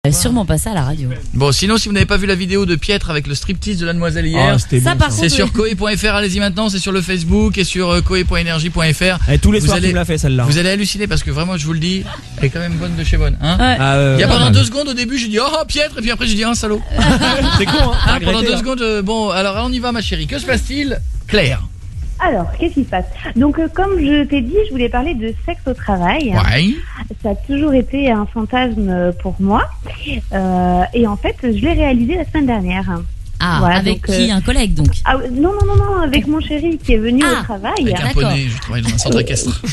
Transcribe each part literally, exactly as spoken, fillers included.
Euh, sûrement pas ça à la radio. Bon, sinon, si vous n'avez pas vu la vidéo de Pietre avec le striptease de la demoiselle hier, oh, c'était ça, bon, par ça. contre, c'est sur coé point f r, allez-y maintenant, c'est sur le Facebook et sur euh, coé point énergie point f r. Et tous les vous soirs, allez, tu me l'as fait celle-là. Vous allez halluciner parce que vraiment, je vous le dis, elle est quand même bonne de chez bonne. Hein Ouais. Ah, euh, Il y a pas pendant mal. deux secondes au début, j'ai dit oh Pietre, et puis après j'ai dit un salaud. C'est con, hein, Hein, regretté, pendant deux hein. secondes, euh, bon, alors on y va ma chérie. Que se passe-t-il, Claire? Alors, qu'est-ce qui se passe? Donc, euh, comme je t'ai dit, je voulais parler de sexe au travail. Ouais. Ça a toujours été un fantasme pour moi. Euh, et en fait, je l'ai réalisé la semaine dernière. Ah, Voilà, avec donc, qui? euh, Un collègue donc. Ah, non, non, non, non, avec mon chéri qui est venu Ah. au travail. Avec un D'accord. poney, je travaille dans un centre équestre.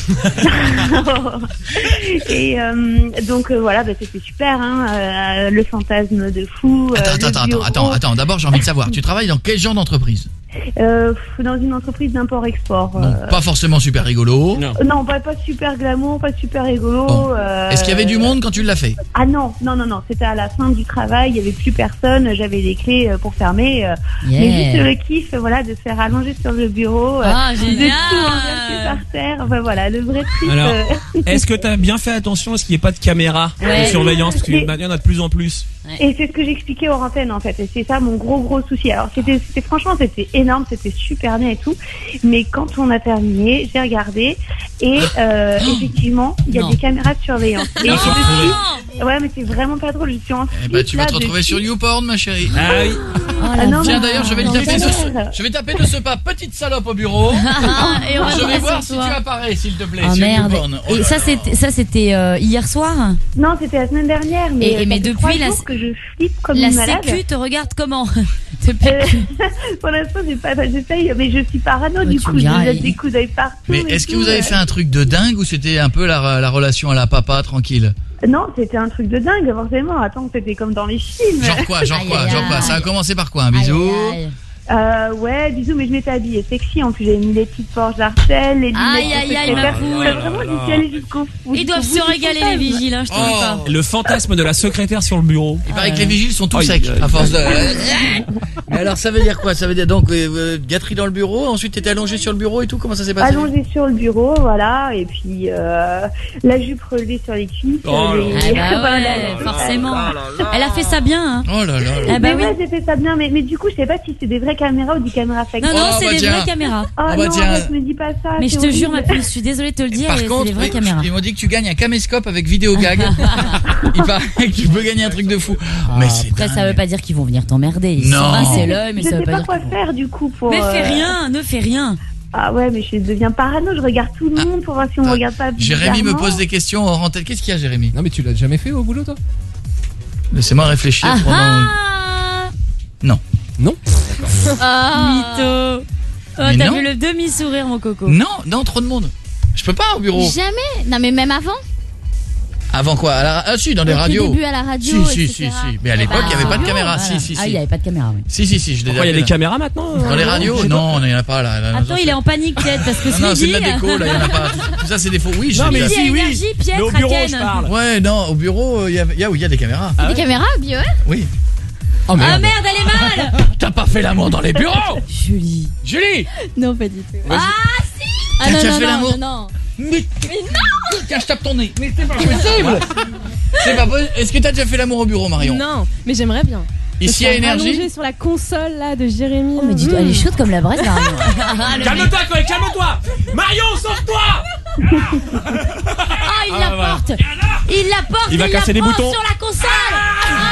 Et euh, donc, euh, voilà, bah, c'était super, hein, euh, le fantasme de fou. Attends, euh, attends, le attends, bureau. attends, attends, d'abord j'ai envie de savoir, tu travailles dans quel genre d'entreprise? Euh, dans une entreprise d'import-export. Donc euh, pas forcément super rigolo. Non. Non, pas, pas super glamour, pas super rigolo. Bon. euh, Est-ce qu'il y avait du monde quand tu l'as fait? Ah non, non, non, non, c'était à la fin du travail, il y avait plus personne, j'avais les clés euh, pour fermer. euh, Yeah. Mais juste le kiff, euh, voilà, de se faire allonger sur le bureau, euh, Ah, de génial. tout renverser par terre. Enfin voilà, le vrai trip. Alors, euh, Est-ce que t'as bien fait attention à ce qu'il n'y ait pas de caméra Ouais. de surveillance? Parce qu'il Mais- y en a de plus en plus. Et c'est ce que j'expliquais aux antennes en fait, et c'est ça mon gros gros souci. Alors c'était, c'était franchement c'était énorme, c'était super bien et tout, mais quand on a terminé, j'ai regardé et euh, effectivement il y a Non. des caméras de surveillance. Et Non. je suis, ouais mais c'est vraiment pas drôle, je suis en Eh ben tu vas là te retrouver de- sur YouPorn ma chérie. Ah oui. Oh, la Ah non, Tiens non, d'ailleurs je vais lui non, taper non, de ce, non. je vais taper de ce pas petite salope au bureau. Ah, et on va Je vais tomber voir sur si toi. tu apparais s'il te plaît Oh sur merde. YouPorn. Oh Et là ça là. c'était ça c'était euh, hier soir. Non, c'était la semaine dernière, mais, Et- et euh, mais ça fait depuis, trois la- jours que je flippe comme La une malade. sécu te regarde comment? Euh, pour l'instant, j'ai pas, j'essaye, mais je suis parano Ouais, du tu coup, me je diras, jette il- des coups d'œil partout. Mais et est-ce que tout, vous avez euh. fait un truc de dingue ou c'était un peu la, la relation à la papa tranquille? Non, c'était un truc de dingue, forcément. Attends, c'était comme dans les films. Genre quoi, genre Aïe, quoi, aïe, genre quoi? aïe. Ça a commencé par quoi? Un bisou? Aïe, aïe. Euh, ouais, bisous, mais je m'étais habillée sexy. En plus, j'avais mis les petites poches d'Arcel, les lunettes Aïe, de aïe, aïe, secrétaire. ma poule. Euh, Vraiment, j'y suis allée jusqu'au fou. Ils doivent jusqu'au se bout du régaler les fantasme. vigiles, hein, je te dis Oh. pas. Le fantasme de la secrétaire sur le bureau. Il paraît Ah, que les vigiles sont tous Aïe, secs aïe, à force de. Mais alors ça veut dire quoi? Ça veut dire donc euh, euh, gâterie dans le bureau, ensuite t'étais allongé sur le bureau et tout, comment ça s'est passé? Allongée sur le bureau, voilà, et puis euh, la jupe relevée sur les cuisses. Oh les- Ah bah voilà, ouais, la- forcément. Elle a fait ça bien, hein. Oh là là là. Ah bah mais oui. ouais, j'ai fait ça bien, mais, mais du coup, je sais pas si c'est des vraies caméras ou des caméras fake. Non, non, Oh, c'est bah des tiens. vraies caméras. Oh, Oh, bah non, tiens. arrête, me dis pas ça. Mais c'est je te jure, horrible. ma puce, je suis désolée de te le dire, Par et c'est contre, des vraies oui, caméras. ils m'ont dit que tu gagnes un caméscope avec vidéo gag. Il paraît que tu peux gagner un truc de fou. Mais c'est Après, ça dingue. veut pas dire qu'ils vont venir t'emmerder. Ils Non. sont rincés l'œil, mais Je ça veut sais pas pas dire. quoi qu'ils vont- faire du coup pour. Mais fais euh, rien, ne fais rien. Ah ouais, mais je deviens parano, je regarde tout le monde pour voir si on me Ah, regarde pas. Jérémy me bizarrement. pose des questions hors antenne. Qu'est-ce qu'il y a, Jérémy? Non mais tu l'as jamais fait au boulot toi? Laissez-moi réfléchir Ah pendant. ah Non. Non. Mytho. Oh, Mais t'as non. vu le demi-sourire, mon coco. Non, non, trop de monde. Je peux pas au bureau. Jamais. Non, mais même avant. Avant quoi? À la- Ah si, dans les Au tout radios. début à la radio. Si, si, et si, cetera. si. Mais à Eh l'époque, ben, il y avait pas de Au caméra. bureau, Si, voilà. si, Ah, il si. y avait pas de caméra, oui. Si, si, si, je l'ai Pourquoi il y a déjà des fait. caméras maintenant? Dans les euh, radios? je sais Non, il n'y en a pas là. là, Attends, non, il est en panique, peut-être, parce que Non, ce non, c'est de midi. la déco, là, il y en a pas. Tout, tout ça, c'est des faux. Oui, je Non, l'ai mais déjà. Midi si, oui. énergie, Pierre, Mais au bureau, Kraken. je parle. Ouais, non, au bureau, il y a, il y a, il y a des caméras. Ah Des ouais. caméras, bien ouais. Oui. Oh Ah merde. merde, elle est mal. T'as pas fait l'amour dans les bureaux? Julie. Julie! Non, pas du tout. Ah Ah T'as non, déjà non, fait non, l'amour? non, non. Mais, non! Tiens, je tape ton nez. Mais c'est pas possible! C'est pas possible. Est-ce que t'as déjà fait l'amour au bureau, Marion? Non, mais j'aimerais bien. Ici à Énergie? Allongée sur la console là de Jérémy. Oh, mais dis-toi, elle est chaude comme la braise, Marion. Calme-toi, Chloé, calme-toi! Marion, sauve-toi! Ah, il la Ah, voilà. porte. Il la porte. Il va casser la des porte boutons. sur la console.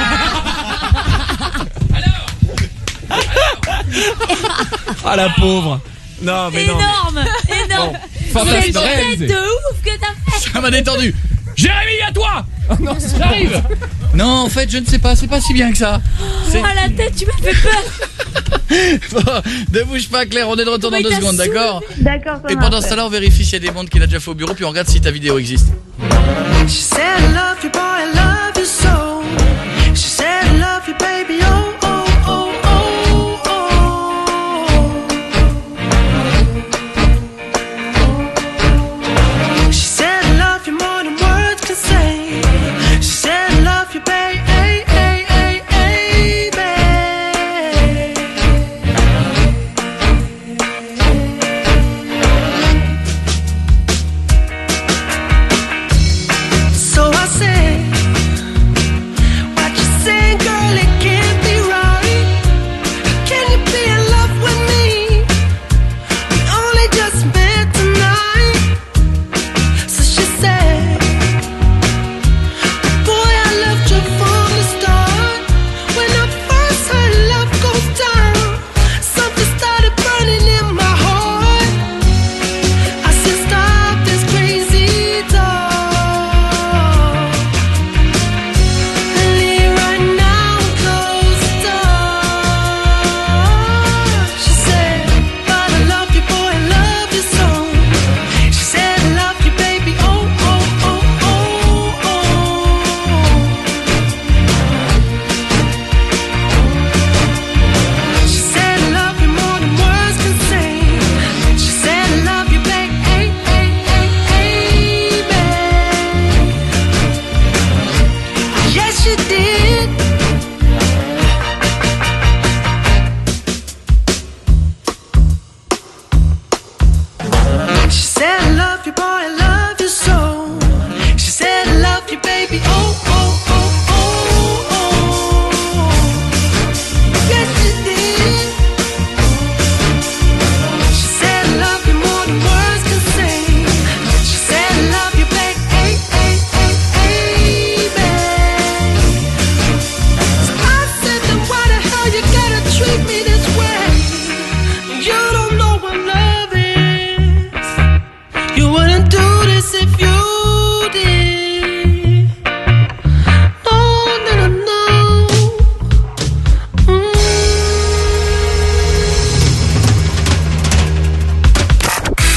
Ah la pauvre. Non, mais non. Énorme, énorme. Fantasme Quelle tête réalisé. de ouf que t'as fait. Ça m'a détendu. Jérémy, à toi! Non, j'arrive! Non, en fait, je ne sais pas, c'est pas si bien que ça. C'est- Oh la tête, tu m'as fait peur. Bon, ne bouge pas, Claire, on est de retour dans Mais deux t'as secondes, d'accord? D'accord, ça Et marche. pendant ce temps-là, on vérifie s'il y a des mondes qu'il a déjà fait au bureau, puis on regarde si ta vidéo existe. She said I love you, boy, I love you so. She said I love you, baby, oh, oh, oh, oh, oh. She said I love you more than words can say. She said I love you, baby. So I said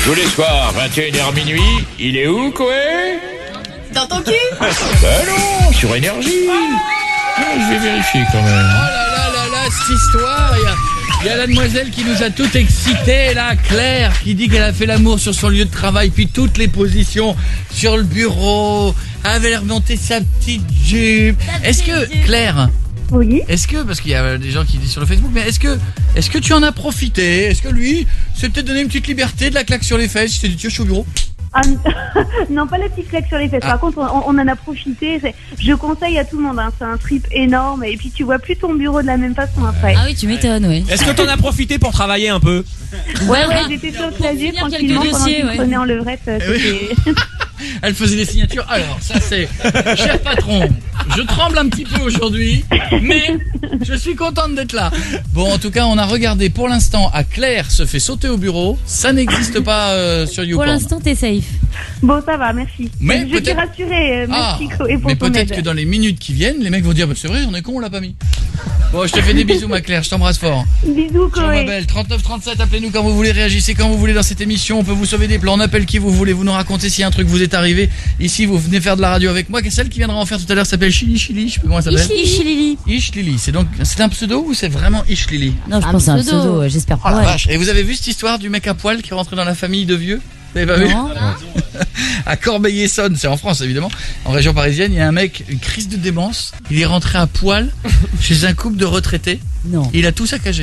Tous les soirs, vingt et une heures minuit, il est où, Koé? Dans ton cul? Bah non, sur Énergie. Ah, je vais vérifier quand même. Oh là là là là, cette histoire, il y a, il y a la demoiselle qui nous a tout excité là, Claire, qui dit qu'elle a fait l'amour sur son lieu de travail, puis toutes les positions sur le bureau, avait remonté sa petite jupe. Est-ce que, Claire, Oui. est-ce que, parce qu'il y a des gens qui disent sur le Facebook, mais est-ce que, est-ce que tu en as profité? Est-ce que lui, s'est peut-être donné une petite liberté, de la claque sur les fesses, il s'est dit, tiens, je suis au bureau? Ah, non, pas la petite claque sur les fesses. Ah. Par contre, on, on en a profité. C'est- Je conseille à tout le monde. Hein. C'est un trip énorme. Et puis, tu vois plus ton bureau de la même façon après. Ah oui, tu m'étonnes, oui. Est-ce que t'en as profité pour travailler un peu? Ouais, ouais, j'étais sur le clavier finir tranquillement quelques pendant dossiers, qu'il ouais. prenait en levrette. euh, Eh oui. c'était- Elle faisait des signatures. Alors, ça c'est... Cher patron, je tremble un petit peu aujourd'hui, mais je suis contente d'être là. Bon, en tout cas, on a regardé pour l'instant à Claire se fait sauter au bureau. Ça n'existe pas euh, sur Pour YouPorn. l'instant, t'es safe. Bon, ça va, merci. Mais je suis peut-être- rassurée. euh, Ah, Merci, Chloé, pour mais ton peut-être aide. que dans les minutes qui viennent, les mecs vont dire bah, c'est vrai, on est con, on l'a pas mis. Bon, je te fais des bisous, ma Claire, je t'embrasse fort. Bisous, Ciao, ma Chloé. belle. trente-neuf trente-sept, appelez-nous quand vous voulez, réagissez quand vous voulez dans cette émission. On peut vous sauver des plans, on appelle qui vous voulez, vous nous racontez si un truc vous est arrivé. Ici, vous venez faire de la radio avec moi. Celle qui viendra en faire tout à l'heure s'appelle Chili Chili, je sais pas comment elle s'appelle. Ishi, Lily. Ish Lily, c'est donc c'est un pseudo ou c'est vraiment Ish Lily? Non, je Un pense que c'est un pseudo. pseudo, ouais, j'espère Oh la pas. ouais. vache. Et vous avez vu cette histoire du mec à poil qui est rentré dans la famille de vieux? Vous avez pas vu? Non. À Corbeil-Essonnes, c'est en France évidemment, en région parisienne, il y a un mec, une crise de démence, il est rentré à poil chez un couple de retraités, Non. il a tout saccagé.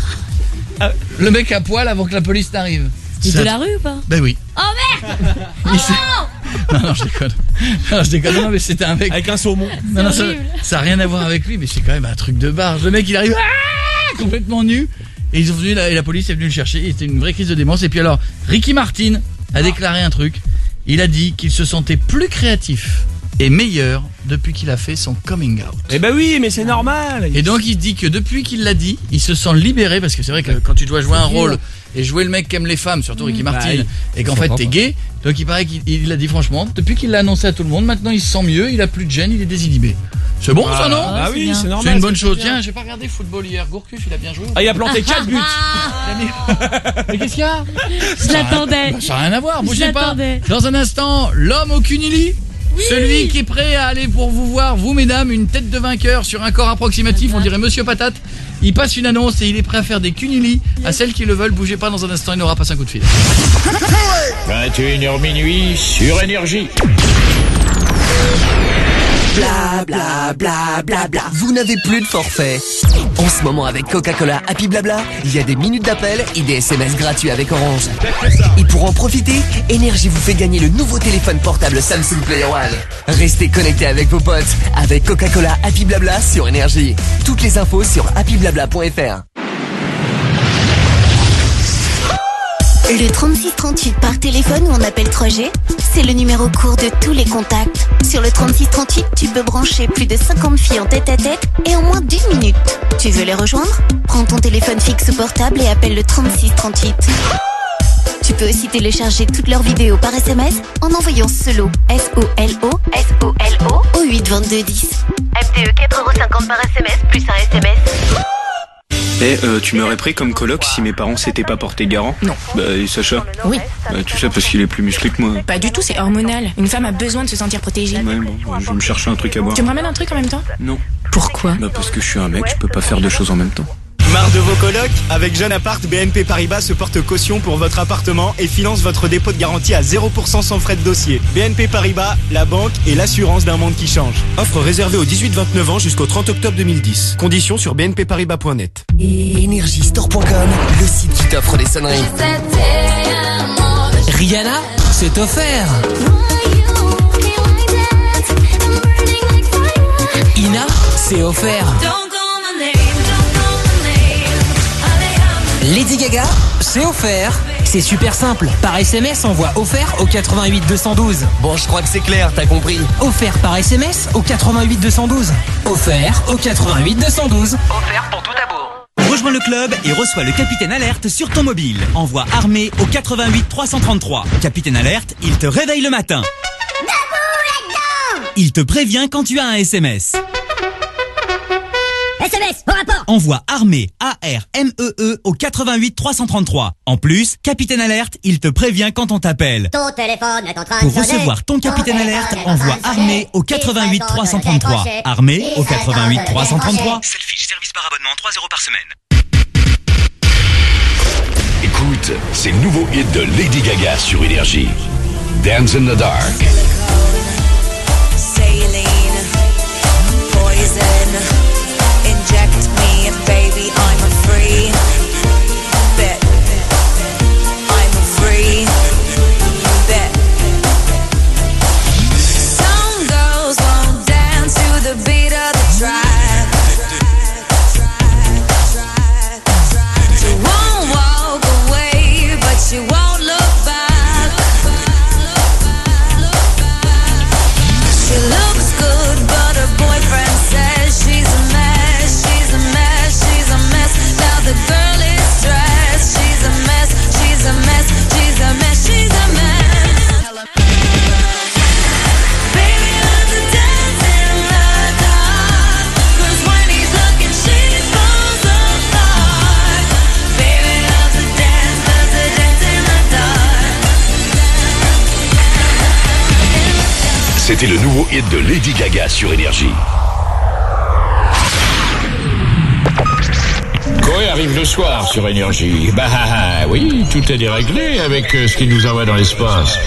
Le mec à poil avant que la police n'arrive. T'es C'est de un- la rue ou pas? Ben oui. Oh merde! Il s'est- non, non, je déconne. Non, je déconne, non, mais c'était un mec. Avec un saumon. Non, non, ça, horrible. ça a rien à voir avec lui, mais c'est quand même un truc de barge. Le mec, il arrive ah, complètement nu, et ils sont venus, la, et la police est venue le chercher. Et c'était une vraie crise de démence. Et puis alors, Ricky Martin a déclaré un truc. Il a dit qu'il se sentait plus créatif et meilleur depuis qu'il a fait son coming out. Eh ben oui, mais c'est normal. Et donc il dit que depuis qu'il l'a dit, il se sent libéré parce que c'est vrai que quand tu dois jouer un rôle et jouer le mec qui aime les femmes, surtout Ricky Martin, Bah, il- et qu'en je fait comprends t'es pas. gay, donc il paraît qu'il il a dit franchement, depuis qu'il l'a annoncé à tout le monde, maintenant il se sent mieux, il a plus de gêne, il est désinhibé. C'est bon ça non? Ah c'est oui, bien. c'est normal. C'est une bonne ça, chose. bien. Tiens, j'ai pas regardé football hier. Gourcuff, il a bien joué. Ah, il a planté quatre buts. Il a mis- Mais qu'est-ce qu'il y a? Je l'attendais. Bah, ça n'a rien à voir, Je bougez pas. l'attendais. Dans un instant, l'homme au cunili. Celui qui est prêt à aller pour vous voir, vous mesdames, une tête de vainqueur sur un corps approximatif, on dirait Monsieur Patate. Il passe une annonce et il est prêt à faire des cunilis à celles qui le veulent. Bougez pas, dans un instant, il n'aura pas un coup de fil. vingt et une heures minuit sur Énergie. Bla bla bla bla bla. Vous n'avez plus de forfait. En ce moment avec Coca-Cola Happy Blabla, il y a des minutes d'appel et des S M S gratuits avec Orange. Et pour en profiter, Énergie vous fait gagner le nouveau téléphone portable Samsung Player One. Restez connectés avec vos potes avec Coca-Cola Happy Blabla sur Énergie. Toutes les infos sur happy blabla point f r. Le trente-six trente-huit par téléphone ou en appel trois G, c'est le numéro court de tous les contacts. Sur le trente-six trente-huit, tu peux brancher plus de cinquante filles en tête à tête et en moins d'une minute. Tu veux les rejoindre? Prends ton téléphone fixe ou portable et appelle le trente-six trente-huit. Tu peux aussi télécharger toutes leurs vidéos par S M S en envoyant SOLO, S O L O, S O L O, au huit vingt-deux dix. M T E quatre euros cinquante par S M S plus un S M S. Eh, euh, tu m'aurais pris comme coloc si mes parents s'étaient pas portés garant? Non. Bah, et Sacha? Oui. Bah, tout ça parce qu'il est plus musclé que moi. Pas du tout, c'est hormonal. Une femme a besoin de se sentir protégée. Ouais, bon, je vais me chercher un truc à boire. Tu me ramènes un truc en même temps? Non. Pourquoi? Bah, parce que je suis un mec, je peux pas faire deux choses en même temps. Marre de vos colocs? Avec Jeune Appart, B N P Paribas se porte caution pour votre appartement et finance votre dépôt de garantie à zéro pour cent sans frais de dossier. B N P Paribas, la banque et l'assurance d'un monde qui change. Offre réservée aux dix-huit vingt-neuf ans jusqu'au trente octobre deux mille dix. Conditions sur b n p paribas point net. Énergie store point com, le site qui t'offre des sonneries. Rihanna, c'est offert. Ina, c'est offert. Lady Gaga, c'est offert. C'est super simple. Par S M S, envoie offert au quatre-vingt-huit deux cent douze. Bon, je crois que c'est clair, t'as compris. Offert par S M S au quatre-vingt-huit deux cent douze. Offert au quatre-vingt-huit deux cent douze. Offert pour tout d'abord. Rejoins le club et reçois le Capitaine Alerte sur ton mobile. Envoie armé au quatre-vingt-huit trois cent trente-trois. Capitaine Alerte, il te réveille le matin. Il te prévient quand tu as un S M S. S M S, au rapport. Envoie armée, A R M E E au quatre-vingt-huit trois cent trente-trois. En plus, Capitaine Alerte, il te prévient quand on t'appelle. Ton téléphone est en train Pour de sonner. recevoir ton Capitaine Ton Alerte, téléphone est en envoie train de sonner. armée au quatre-vingt-huit trois cent trente-trois. décrocher. Armée au Il s'attend quatre-vingt-huit de trois cent trente-trois. décrocher. Selfie, service par abonnement, trois euros par semaine. Écoute, c'est le nouveau hit de Lady Gaga sur Énergie. Dance in the Dark. Saline, poison, inject me and baby I'm a free bet. I'm a free bet. Some girls won't dance to the beat of the track. She won't walk away, but she won't look back. She looks good, but her boyfriend says she's a mess, she's a mess, she's a mess. Now the girl is stressed, she's a mess, she's a mess, she's a mess, she's a mess. Baby loves to dance in the dark, 'cause when he's looking she falls apart. Baby loves to dance, loves to dance in the dark. C'était le nouveau hit de Lady Gaga sur Énergie. Coé arrive le soir sur Énergie. Bah ah, ah, oui, tout est déréglé avec euh, ce qu'il nous envoie dans l'espace.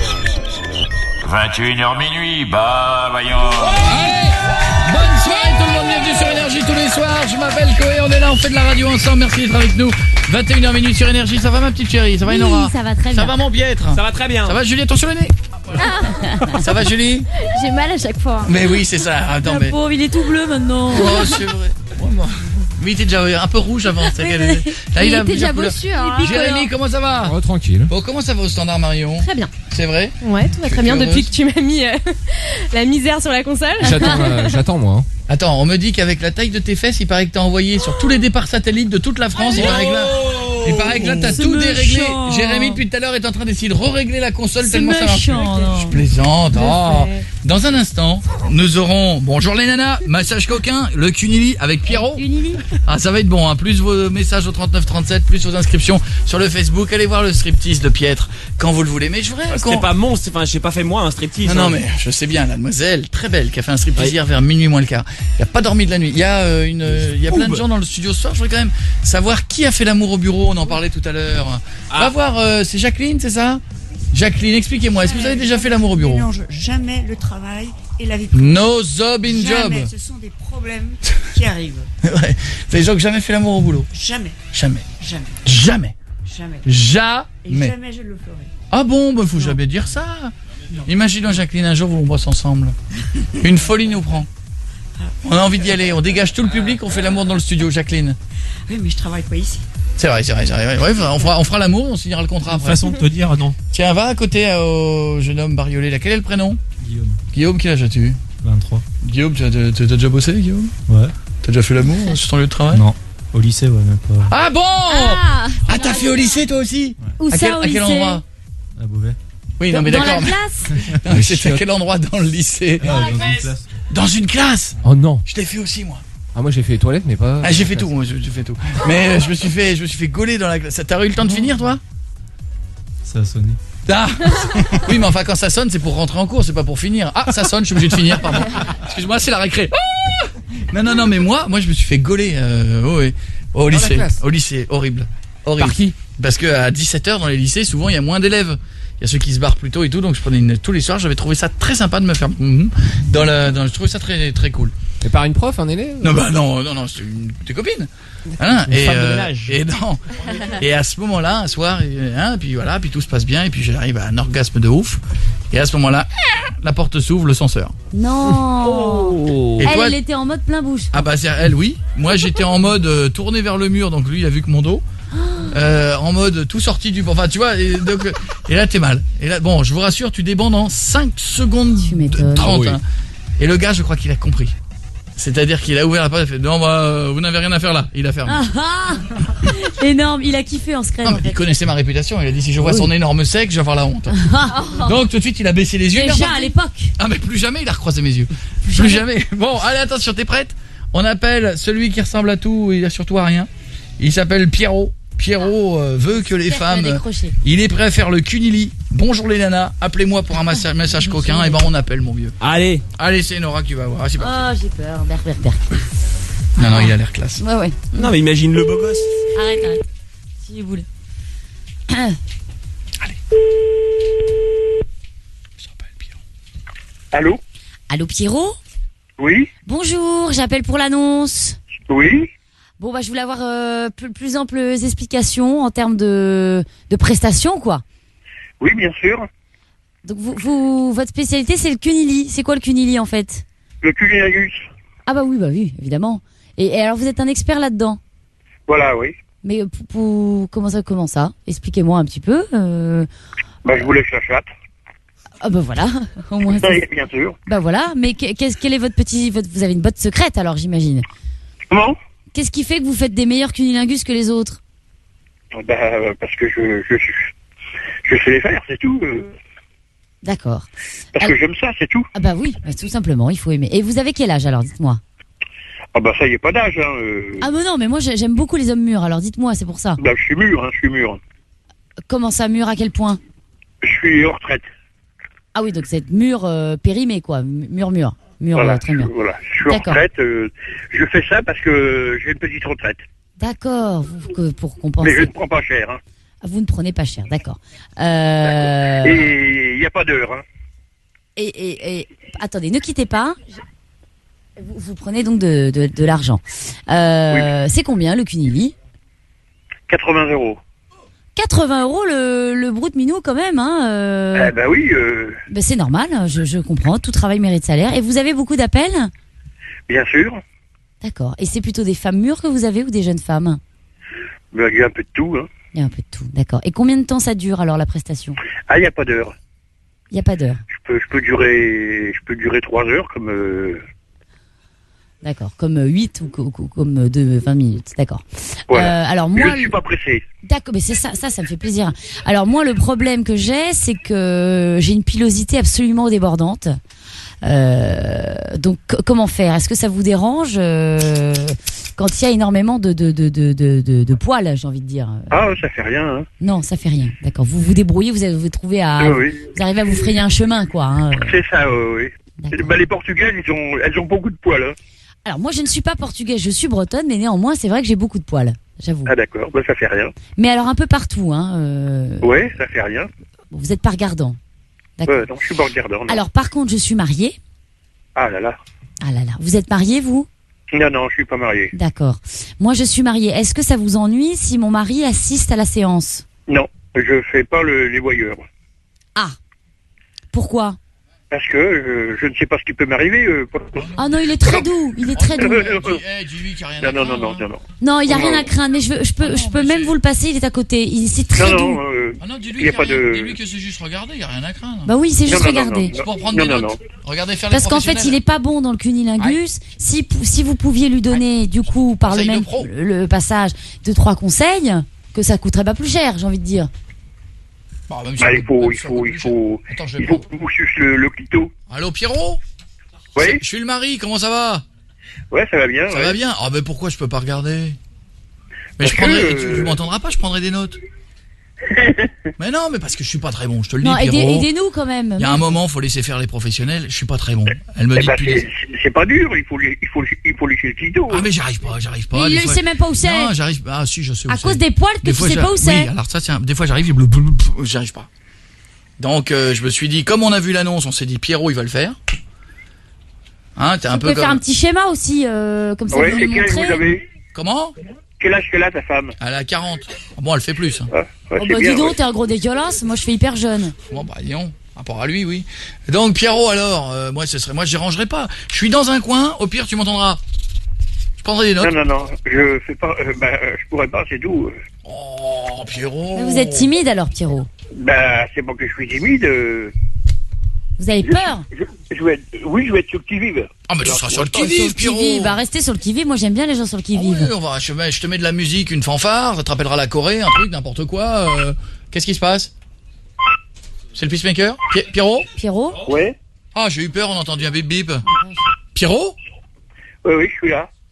vingt et une heures minuit, bah voyons. Allez, bonne soirée tout le monde, bienvenue sur Énergie tous les soirs. Je m'appelle Coé, on est là, on fait de la radio ensemble. Merci d'être avec nous. vingt et une heures minuit sur Énergie. Ça va ma petite chérie? Ça va Oui, Enora? ça va très Ça bien. va mon piètre? Ça va très bien. Ça va Julie? Attention le nez. Ça va Julie? J'ai mal à chaque fois. Mais oui, c'est ça. Attends, La mais... pauvre, il est tout bleu maintenant. Oh, c'est vrai. Vraiment. Oui, t'es déjà un peu rouge avant. C'est Oui, qu'elle- oui. Là, Il a était déjà plusieurs couleurs. bossu, hein. Jérémy, comment ça va? Oh, tranquille. Bon, comment ça va au standard Marion? Très bien. C'est vrai? Ouais, tout va Tu très es bien heureuse depuis que tu m'as mis euh, la misère sur la console. J'attends, euh, j'attends moi. hein. Attends, on me dit qu'avec la taille de tes fesses, il paraît que t'as envoyé sur tous les départs satellites de toute la France. Il paraît que là, il paraît que là t'as C'est tout déréglé. méchant. Jérémy depuis tout à l'heure est en train d'essayer de re-régler la console C'est tellement ça marche plus. méchant, non. Je plaisante. Je Oh. sais. Dans un instant, nous aurons bonjour les nanas, massage coquin, le Cunili avec Pierrot. Unili. Ah ça va être bon, hein. Plus vos messages au trente-neuf trente-sept, plus vos inscriptions sur le Facebook. Allez voir le striptease de Pietre quand vous le voulez. Mais je voudrais C'était qu'on- pas mon, c'est- enfin j'ai pas fait moi un striptease. non, non, hein. mais je sais bien, la demoiselle, très belle, qui a fait un striptease hier vers minuit moins le quart. Il a pas dormi de la nuit. Il y a euh, une, euh, il y a plein de gens dans le studio ce soir. Je voudrais quand même savoir qui a fait l'amour au bureau. On en parlait tout à l'heure. On va voir. euh, c'est Jacqueline, c'est ça? Jacqueline, expliquez-moi. Est-ce que vous avez déjà fait l'amour au bureau? mélange jamais le travail et la vie privée. No job in job. Jamais. Ce sont des problèmes qui arrivent. Ouais. C'est des gens qui n'ont jamais fait l'amour au boulot. Jamais. Jamais. Jamais. Jamais. Jamais. Et Jamais. jamais je le ferai. Ah bon, bah faut jamais dire ça. Imaginons Jacqueline un jour vous on bosse ensemble. Une folie nous prend. On a envie d'y aller, on dégage tout le public, on fait l'amour dans le studio, Jacqueline. Oui, mais je travaille pas ici. C'est vrai, c'est vrai, c'est vrai. Ouais, on fera, on fera l'amour, on signera le contrat après. Façon de te dire non. Tiens, va à côté euh, au jeune homme bariolé là. Quel est le prénom? Guillaume. Guillaume, quel âge as-tu? vingt-trois. Guillaume, tu as, tu as- tu as déjà bossé, Guillaume? Ouais. T'as déjà fait l'amour sur ton lieu de travail? Non. Au lycée, ouais, même pas. Ah bon? Ah, Ah, t'as fait au lycée toi aussi? Où à ça, quel, au à quel lycée endroit? À Beauvais. Oui, non Dans- mais dans d'accord. la mais- classe. Non, mais c'était à quel endroit dans le lycée? Ah, dans une classe. Dans une classe? Oh non. Je l'ai fait aussi moi. Ah, moi j'ai fait les toilettes, mais pas. Ah j'ai fait tout, moi j'ai j'ai fait tout. Mais euh, je me suis fait, je me suis fait gauler dans la classe. T'as eu le temps de finir toi? Ça a sonné. Ah oui mais enfin quand ça sonne c'est pour rentrer en cours, c'est pas pour finir. Ah ça sonne, je suis obligé de finir, pardon. Excuse-moi, c'est la récré. Ah non non non mais moi, moi je me suis fait gauler euh, oh, oui. Au Dans la lycée, classe. au lycée, horrible. Horrible. Par qui? Parce que à dix-sept heures dans les lycées, souvent il y a moins d'élèves. Il y a ceux qui se barrent plus tôt et tout, donc je prenais une, tous les soirs, j'avais trouvé ça très sympa de me faire mhm. dans la dans je trouvais ça très très cool. Et par une prof, un élève? Non bah non non non, c'est une tes copines. Hein, Une et femme de euh, ménage. et non. Et à ce moment-là, un soir, et, hein, puis voilà, puis tout se passe bien et puis j'arrive à un orgasme de ouf. Et à ce moment-là, la porte s'ouvre, le censeur. Non. Et Elle, toi- elle était en mode plein bouche. Ah bah c'est elle oui. Moi j'étais en mode euh, tourné vers le mur, donc lui il a vu que mon dos. Euh, en mode tout sorti du enfin tu vois et, donc, euh, et là t'es mal et là bon je vous rassure tu débandes en cinq secondes trente Ah oui. hein. Et le gars je crois qu'il a compris, c'est-à-dire qu'il a ouvert la porte et fait non bah euh, vous n'avez rien à faire là, il a fermé. Ah, ah. Énorme, il a kiffé en secret. Non, mais il connaissait ma réputation, il a dit si je vois Oui. son énorme sec je vais avoir la honte. Donc tout de suite il a baissé les yeux. il est Déjà reparti. à l'époque. Ah mais plus jamais il a recroisé mes yeux. Plus jamais. Bon allez attention, t'es prête? On appelle celui qui ressemble à tout et surtout à rien. Il s'appelle Pierrot. Pierrot euh, veut que les J'espère femmes... qu'il a décroché. Il est prêt à faire le cunili. Bonjour les nanas, appelez-moi pour un massa- message coquin. Et ben on appelle mon vieux. Allez. Allez, c'est Nora qui va voir. Ah, c'est parti. Oh, j'ai peur. Ber, ber, ber. Non, non, il a l'air classe. Ouais, ouais. Non, mais imagine le beau gosse. Arrête, arrête. Si les boules. Allô? Allô, Pierrot? Oui? Bonjour, j'appelle pour l'annonce. Oui? Bon, bah, je voulais avoir euh, plus, plus amples explications en termes de, de prestations, quoi. Oui, bien sûr. Donc, vous, vous, votre spécialité, c'est le cunili. C'est quoi le cunili, en fait? Le cunilingus. Ah bah oui, bah oui, évidemment. Et, et alors, vous êtes un expert là-dedans? Voilà, oui. Mais pour, pour- comment ça, comment ça? Expliquez-moi un petit peu. Euh... Bah, je vous laisse la chatte. Ah bah voilà, au moins. Ça y c'est- est, bien sûr. Bah voilà, mais que- qu'est-ce quel est votre petit, votre, vous avez une botte secrète alors, j'imagine. Comment? Qu'est-ce qui fait que vous faites des meilleurs cunilingus que les autres? Bah, euh, parce que je, je, je sais les faire, c'est tout. euh. D'accord. Parce que j'aime ça, c'est tout. Ah bah oui, bah, tout simplement, il faut aimer. Et vous avez quel âge alors, dites-moi? Ah bah, ça y est, pas d'âge, hein. euh. Ah mais non, mais moi j'ai- j'aime beaucoup les hommes mûrs, alors dites-moi, c'est pour ça. Bah, je suis mûr, hein, je suis mûr. Comment ça, mûr à quel point? Je suis en retraite. Ah oui, donc c'est mûr euh, périmé quoi, mûr mûr, mûr Voilà, euh, très mûr. je, voilà, je suis en D'accord. retraite. euh, je fais ça parce que j'ai une petite retraite. D'accord, vous- que- pour Mais je compenser. ne prends pas cher, hein. Ah, vous ne prenez pas cher, d'accord. Euh... Et il n'y a pas d'heure, hein. Et, et, et- attendez, ne quittez pas. Je- Vous, vous prenez donc de, de, de l'argent. Euh, C'est combien le cunili? quatre-vingts euros. quatre-vingts euros le, le brut minou quand même. Hein, euh... Eh ben oui, euh, ben c'est normal, je, je comprends. Tout travail mérite salaire. Et vous avez beaucoup d'appels? bien sûr. D'accord. Et c'est plutôt des femmes mûres que vous avez ou des jeunes femmes? Ben, il y a un peu de tout, hein. Il y a un peu de tout, d'accord. Et combien de temps ça dure alors la prestation? Ah, il n'y a pas d'heure. Il n'y a pas d'heure. Je peux, je peux durer, je peux durer trois heures comme. Euh, D'accord. Comme huit ou, co- co- comme de vingt minutes. D'accord. voilà. Euh, alors je moi, ne suis pas pressé. d'accord, mais c'est ça, ça, ça me fait plaisir. Alors moi, le problème que j'ai, c'est que j'ai une pilosité absolument débordante. Euh, donc c- comment faire? Est-ce que ça vous dérange euh, quand il y a énormément de de de de de, de, de poils, j'ai envie de dire? Ah, ça fait rien, hein. Non, ça fait rien. D'accord. Vous vous débrouillez, vous avez- vous trouvez à, Ah oui. vous arrivez à vous frayer un chemin, quoi. Hein. C'est ça, oui. oui. Ben, les Portugaises, ils ont, elles ont beaucoup de poils, hein. Alors moi, je ne suis pas portugaise, je suis bretonne, mais néanmoins, c'est vrai que j'ai beaucoup de poils, j'avoue. Ah d'accord, ben ça fait rien. Mais alors un peu partout, hein. Euh... Ouais, ça fait rien. bon, vous n'êtes pas regardant. D'accord. Ouais, non, je suis pas regardant. non. Alors par contre, je suis mariée. Ah là là. Ah là là, vous êtes mariée, vous? Non, non, je suis pas marié. D'accord. Moi, je suis mariée. Est-ce que ça vous ennuie si mon mari assiste à la séance? Non, je fais pas le, les voyeurs. Ah. Pourquoi? Parce que euh, je ne sais pas ce qui peut m'arriver. Euh, pour- Ah non, il est très doux, il est très doux. Eh, dis-lui qu'il n'y a rien à non, non, non, craindre, non, non, non. Non, il y a Non, rien non. à craindre, mais je, veux, je peux, je peux même vous le passer, il est à côté. Il, c'est très Non, doux. non, euh, Ah non, dis-lui il y a qu'il y a pas rien- de. dis-lui que c'est juste regarder, il n'y a rien à craindre. Bah oui, c'est juste Non, non, non, regarder. non, C'est pour prendre non, des non, notes. non. Regardez faire Parce les qu'en fait, il professionnels. est pas bon dans le cunilingus. Si, pou- si vous pouviez lui donner, du coup, par le Conseil de même pro. le, le passage, deux trois conseils, que ça coûterait pas plus cher, j'ai envie de dire. Bah, même si Bah, ça il faut, coûte- il ça faut, coûte il plus cher. faut, Attends, je vais il faut prendre. que vous suce le, le clito. Allô, Pierrot? Oui. Je suis le mari, comment ça va? Ouais, ça va bien. Ça ouais. va bien? Ah, mais pourquoi je peux pas regarder? Mais Parce je prendrai, que, tu, euh, tu m'entendras pas, je prendrai des notes. Mais non, mais parce que je suis pas très bon, je te le dis, Non, aidez- Pierrot. aidez-nous quand même. Il y a un moment, faut laisser faire les professionnels. Je suis pas très bon. Elle me Eh dit ben, depuis c'est des... c'est- c'est pas dur, il faut, li- il faut, il faut licher le clito. Ah mais j'arrive pas, j'arrive pas. Il des ne fois- sait même pas où c'est. Non, j'arrive. Ah si, je sais où À c'est. cause des poils que Des tu fois, sais j'a- pas où c'est. Oui, alors ça, tiens, des fois j'arrive, je blou- blou- blou- j'y arrive pas. Donc euh, je me suis dit, comme on a vu l'annonce, on s'est dit Pierrot, il va le faire. Hein, t'es un Vous peu pouvez comme. faire un petit schéma aussi, euh, comme ça Ouais, vous et nous quel âge vous montrez. avez? Comment? Quel âge qu'elle a, ta femme? Elle a quarante. Ah bon, elle fait plus. Hein. Ah, ouais, Oh c'est bah bien, dis donc, ouais. t'es un gros dégueulasse. Moi, je fais hyper jeune. Bon bah disons, rapport à lui, oui. Donc Pierrot, alors, euh, moi ce serait, moi je rangerai pas. Je suis dans un coin. Au pire, tu m'entendras. Je prendrai des notes. Non, non, non, je fais pas, euh, bah, euh, je pourrais pas, c'est tout. Oh Pierrot. Mais vous êtes timide alors, Pierrot. Bah, c'est pas que je suis timide. euh, Vous avez peur? je, je vais être, oui, je vais être sur le qui-vive. Ah mais tu seras sur le Oh, sur qui-vive, le Pierrot. qui-vive. Va rester sur le qui-vive. Moi, j'aime bien les gens sur le qui-vive. Oui, on va, je, mets- je te mets de la musique, une fanfare, ça te rappellera la Corée, un truc, n'importe quoi. euh, Qu'est-ce qui se passe? C'est le peacemaker? Pi- Pierrot? Pierrot? Ouais. Ah, j'ai eu peur, on a entendu un bip bip. Pierrot? Oui, oui, je suis là.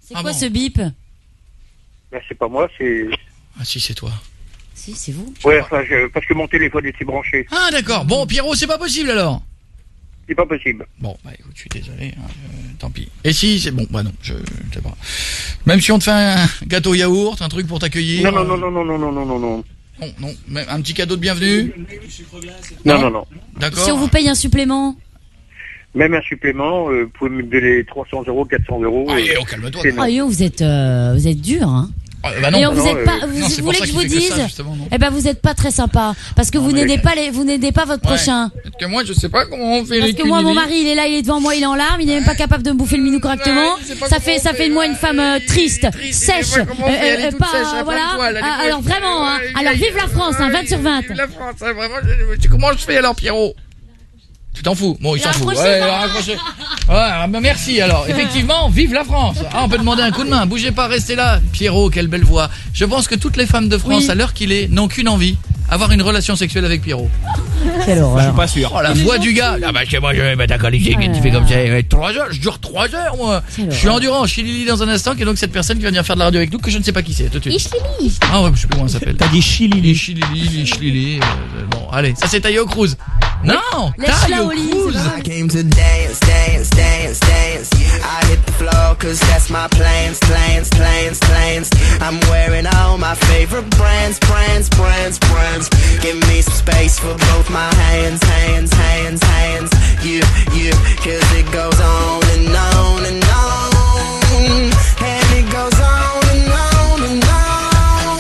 C'est Ah quoi bon. ce bip? Ben, c'est pas moi, c'est... Ah si, c'est toi. Si, c'est vous. Ouais, enfin, je... parce que mon téléphone était branché. Ah d'accord. Bon, Pierrot, c'est pas possible alors. C'est pas possible. Bon, bah écoute, je suis désolé, hein, euh, tant pis. Et si, c'est bon, bah non, je, je sais pas. Même si on te fait un gâteau yaourt, un truc pour t'accueillir. Non, non, non, non, non, non, non, non, non. Non, non, même un petit cadeau de bienvenue. Non, non, non. D'accord. Si on vous paye un supplément? Même un supplément, euh, vous pouvez me donner trois cents euros, quatre cents euros. Ah, euh, et oh, calme-toi. c'est non. Ah yo, vous êtes, euh, vous êtes dur, hein. Ah, bah non, Et on bah vous non, êtes pas, euh, vous, non, c'est vous pour voulez ça que je qu'il vous fait que dise? ça, justement, non. Eh ben, vous êtes pas très sympa. Parce que vous mais- n'aidez pas les, vous n'aidez pas votre Ouais. prochain. Parce que moi, je sais pas comment on fait Parce les que moi, mon cunnilingus. mari, il est là, il est devant moi, il est en larmes, il n'est même pas capable de me bouffer le minou correctement. Ouais, je sais pas ça comment fait, on ça fait, fait de moi une femme euh, triste, je sais sèche, pas comment on fait, elle est toute pas, sèche, elle a plein de voilà. poils, elle est Ah, moche. alors vraiment, hein. Ouais, Alors ouais, vive la France, hein, vingt sur vingt. Vive la France, hein, vraiment, je- je- comment je fais alors, Pierrot? Tu t'en fous? Bon, il s'en fout. raccrochez Ouais, pas. raccrochez. Ouais, bah, merci alors. Effectivement, vive la France. Ah, on peut demander un coup de main. Bougez pas, restez là. Pierrot, quelle belle voix. Je pense que toutes les femmes de France, Oui. à l'heure qu'il est, n'ont qu'une envie. Avoir une relation sexuelle avec Pierrot. Quelle Je horreur. suis pas sûr. Oh, la voix du gars. Ah bah chez moi je vais mettre un collier qui Ah fait là comme ça. là. Trois heures, je dure trois heures moi. Quelle Je suis horreur. endurant. Je suis Lily dans un instant, qui est donc cette personne qui va venir faire de la radio avec nous, que je ne sais pas qui c'est. Tout de suite. Ichili. Ah ouais, je sais plus comment elle s'appelle. T'as dit Chilili. Chilili, Chilili. euh, Bon, allez, ça c'est Tayo Cruz. Non, Laisse-la Tayo au lit, Cruz. c'est pas I came to dance, dance, dance, dance. I hit the floor cause that's my plans, plans, plans, plans. I'm wearing all my favorite brands, brands, brands, brands. Give me some space for both my hands, hands, hands, hands. You, you, cause it goes on and on and on. And it goes on and on and on.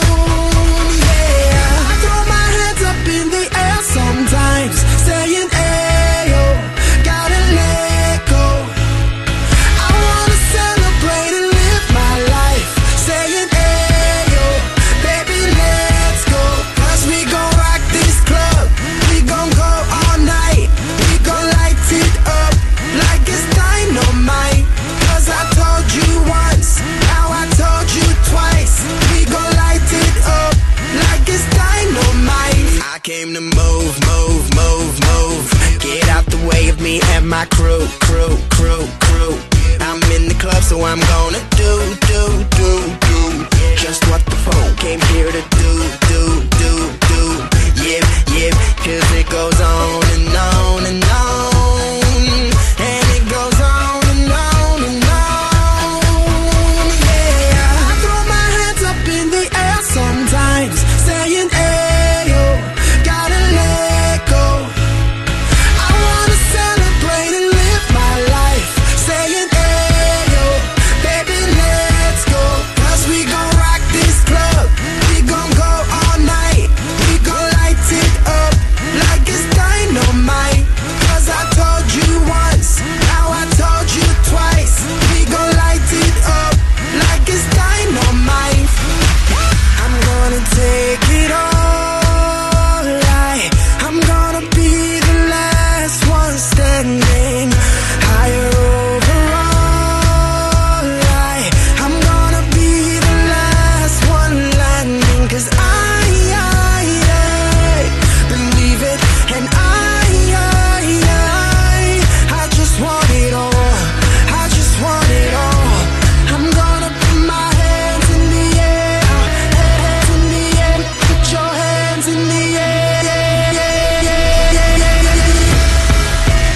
Yeah, I throw my hands up in the air sometimes, saying, ayo, gotta let go. I wanna celebrate and live my life, saying, ayo, baby, let's go. Cause we gon' rock this club, we gon' go all night, we gon' light it up like it's dynamite. Cause I told you once, now I told you twice, we gon' light it up like it's dynamite. I came to move, move, move, move. Get out the way of me and my crew, crew, crew, crew. I'm in the club, so I'm gonna do, do, do, do just what the folk came here to do, do, do, do. Yeah, yeah, cause it goes on and on and on. And it goes on and on and on. Yeah, I throw my hands up in the air sometimes, saying, ayo, gotta let go. I wanna celebrate and live my life, saying, ayo, baby, let's go. Cause we gon' rock this club, we gon' go all night, we gon' light it up like it's dynamite. Cause I told you once, now I told you twice, we gon' light it up like it's dynamite. I'm gonna take it all right, I'm gonna be the last one standing, higher over all right, I'm gonna be the last one landing. Cause I, I, I believe it, and I, I, I I just want it all, I just want it all. I'm gonna put my hands in the air, hands in the air, put your hands in the air, yeah, yeah, yeah, yeah, yeah, yeah.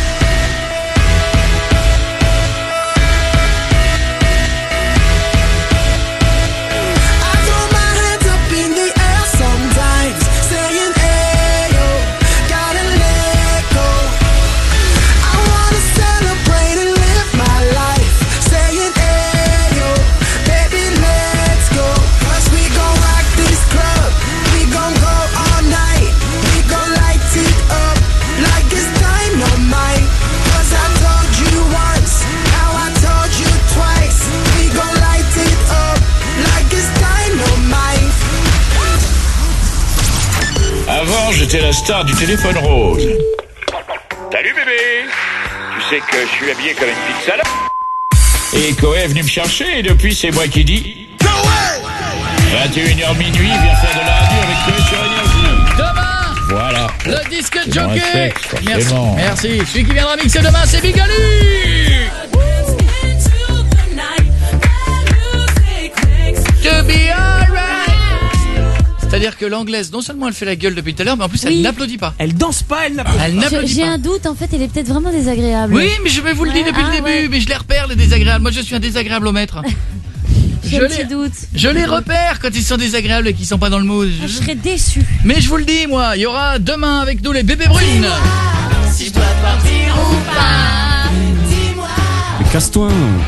I throw my hands up in the air sometimes, saying, ayo, gotta let go. I wanna celebrate and live my life, saying, ayo, baby, let's go. Cause we gon' rock this club, we gon' go all night, we gon' light it up like it's dynamite. Cause I told you once, now I told you twice, we gon' light it up like it's dynamite. Avant, j'étais la star du téléphone rose. Salut bébé. Tu sais que je suis habillé comme une petite salope. Et Koé est venu me chercher et depuis c'est moi qui dis vingt et une heures minuit, viens faire de la radio avec Koé sur Énergie. Demain, Voilà. le disque Je jockey. respecte, Merci, forcément. merci. Celui qui viendra mixer demain, c'est Big Ali. C'est-à-dire que l'anglaise, non seulement elle fait la gueule depuis tout à l'heure, mais en plus elle Oui. n'applaudit pas. Elle danse pas, elle n'applaudit Elle pas. Je- n'applaudit J'ai pas. un doute, en fait, elle est peut-être vraiment désagréable. Oui, mais je vais vous le dire Ouais, depuis ah, le début, ouais. mais je les repère les désagréables. Moi je suis un désagréable au maître. J'ai Je un les, petit doute. je les repère quand ils sont désagréables et qu'ils sont pas dans le mood. Ah, je serais déçue. Mais je vous le dis, moi, il y aura demain avec nous les bébés brunes. Si je dois partir ou pas. Dis-moi, Mais casse-toi.